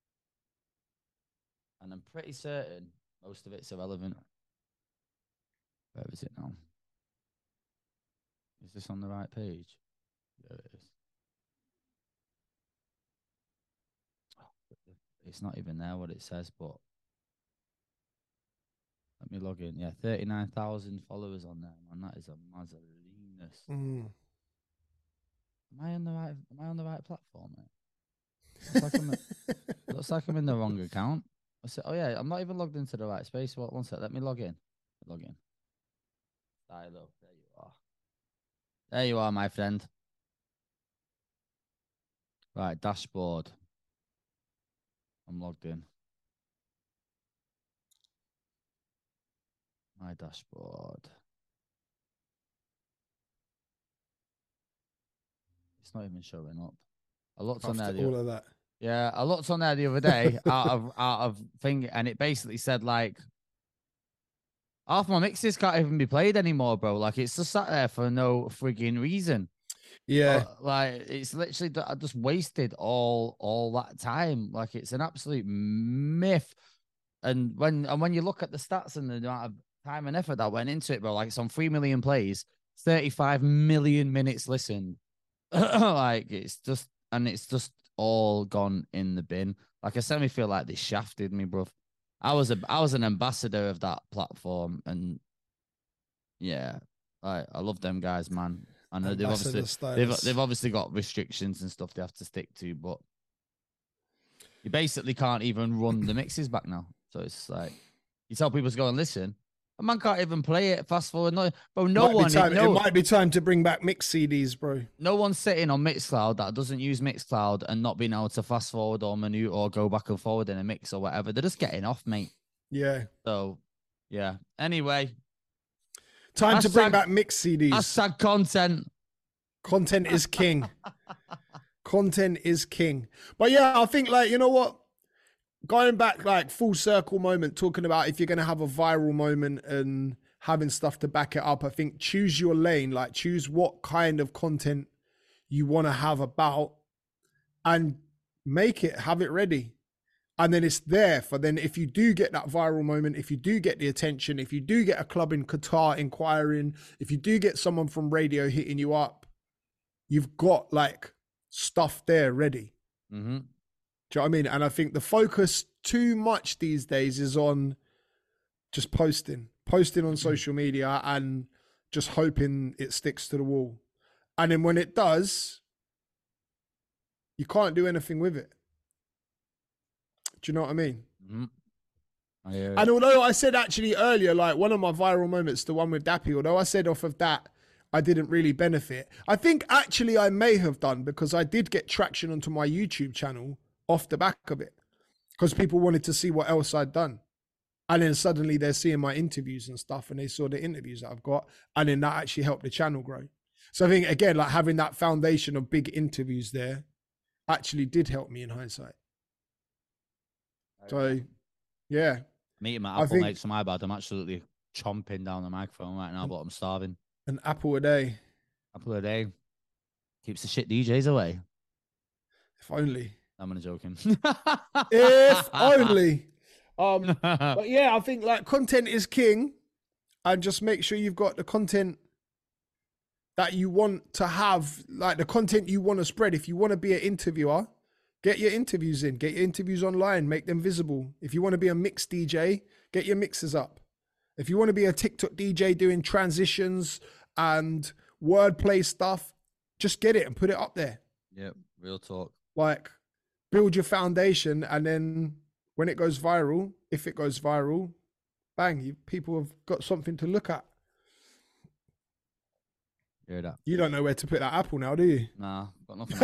And I'm pretty certain most of it's irrelevant. Where is it now? Is this on the right page? There it is. It's not even there what it says, but let me log in. Yeah, 39,000 followers on there, man. That is a mazzoliness. Am I on the right platform, mate? Looks like I'm in the wrong account. Oh yeah, I'm not even logged into the right space. One sec, let me log in. Dial up. There you are. There you are, my friend. Right, dashboard. I'm logged in. My dashboard. It's not even showing up. I looked on there. All of that. Yeah, I looked on there the other day out of thing, and it basically said like half my mixes can't even be played anymore, bro. Like it's just sat there for no frigging reason. Yeah, but, like it's literally I just wasted all that time. Like it's an absolute myth. And when you look at the stats and the amount of time and effort that went into it, bro, like it's on 3 million plays, 35 million minutes listened. Like it's just all gone in the bin. Like I suddenly feel like they shafted me, bro. I was an ambassador of that platform, and yeah, I love them guys, man. I know they've obviously got restrictions and stuff they have to stick to, but you basically can't even run the mixes back now. So it's like you tell people to go and listen. A man can't even play it fast forward. No, bro, it might be time to bring back mix CDs, bro. No one's sitting on Mixcloud that doesn't use Mixcloud and not being able to fast forward or menu or go back and forward in a mix or whatever. They're just getting off, mate. Yeah. So, yeah. Anyway. Time to bring back mix CDs. Hashtag content. Content is king. Content is king. But yeah, I think like, you know what? Going back like full circle moment, talking about if you're going to have a viral moment and having stuff to back it up, I think choose your lane, like choose what kind of content you want to have about and make it, have it ready. And then it's there for then if you do get that viral moment, if you do get the attention, if you do get a club in Qatar inquiring, if you do get someone from radio hitting you up, you've got like stuff there ready. Mm-hmm. Do you know what I mean? And I think the focus too much these days is on just posting on social media and just hoping it sticks to the wall. And then when it does, you can't do anything with it. Do you know what I mean? Mm-hmm. And although I said actually earlier, like one of my viral moments, the one with Dappy, although I said off of that, I didn't really benefit. I think actually I may have done because I did get traction onto my YouTube channel off the back of it because people wanted to see what else I'd done. And then suddenly they're seeing my interviews and stuff and they saw the interviews that I've got. And then that actually helped the channel grow. So I think, again, like having that foundation of big interviews there actually did help me in hindsight. So, yeah. Me and my Apple mates for my bad. I'm absolutely chomping down the microphone right now, but I'm starving. An apple a day. Apple a day. Keeps the shit DJs away. If only. I'm only joking. If only. But yeah, I think like content is king, and just make sure you've got the content that you want to have, like the content you want to spread. If you want to be an interviewer, get your interviews in, get your interviews online, make them visible. If you want to be a mix DJ, get your mixes up. If you want to be a TikTok DJ doing transitions and wordplay stuff, just get it and put it up there. Yep, real talk. Like, build your foundation, and then when it goes viral, if it goes viral, bang, people have got something to look at. Hear that? You don't know where to put that apple now, do you? Nah, got nothing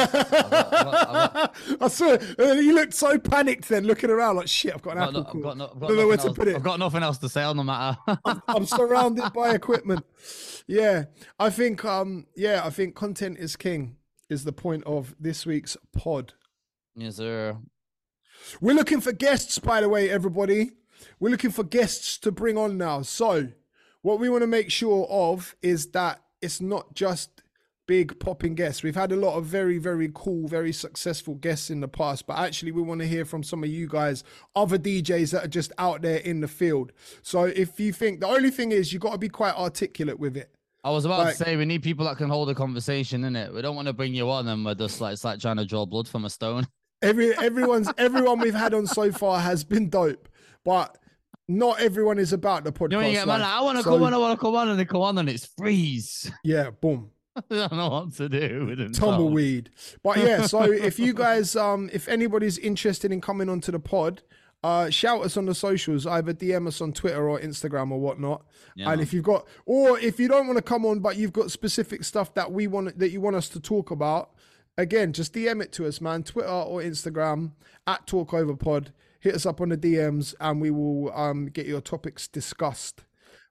else. I saw it. You looked so panicked then, looking around like, shit, I've got an apple. I don't know where to put it. I've got nothing else to say, no matter. I'm surrounded by equipment. Yeah, I think content is king is the point of this week's pod. Yes, sir. We're looking for guests, by the way, everybody. We're looking for guests to bring on now. So what we want to make sure of is that it's not just big popping guests. We've had a lot of very, very cool, very successful guests in the past, but actually we want to hear from some of you guys, other DJs that are just out there in the field. So if you think, the only thing is you got to be quite articulate with it. I was about to say, we need people that can hold a conversation, innit? We don't want to bring you on and we're just like, it's like trying to draw blood from a stone. Everyone we've had on so far has been dope, but not everyone is about the podcast. You know, man, I want to come on, and they come on and it's freeze. Yeah, boom. I don't know what to do with it. Tumbleweed. But yeah, so if you guys, if anybody's interested in coming onto the pod, shout us on the socials, either DM us on Twitter or Instagram or whatnot. Yeah, and if you've got, or if you don't want to come on, but you've got specific stuff that you want us to talk about, again, just DM it to us, man. Twitter or Instagram at TalkOverPod. Hit us up on the DMs and we will get your topics discussed.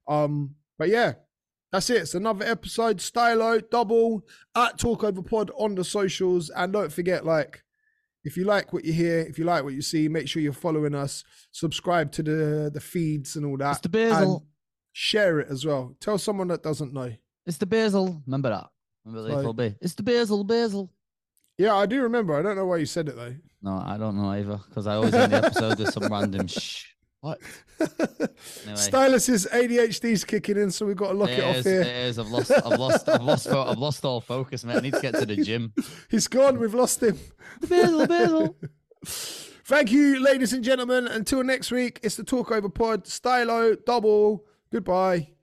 But yeah, that's it. It's another episode. Stylo, double, at TalkOverPod on the socials. And don't forget, like, if you like what you hear, if you like what you see, make sure you're following us. Subscribe to the feeds and all that. It's the Basil. Share it as well. Tell someone that doesn't know. It's the Basil. Remember that. Remember the FLB. It's the Basil. Yeah, I do remember. I don't know why you said it though. No, I don't know either, because I always end the episode with some random What? Anyway. Stylus' ADHD's kicking in, so we've got to lock it off here. It is. I've lost all focus, mate. I need to get to the gym. He's gone. We've lost him. Basil. Thank you, ladies and gentlemen. Until next week, it's the Talk Over Pod. Stylo, double. Goodbye.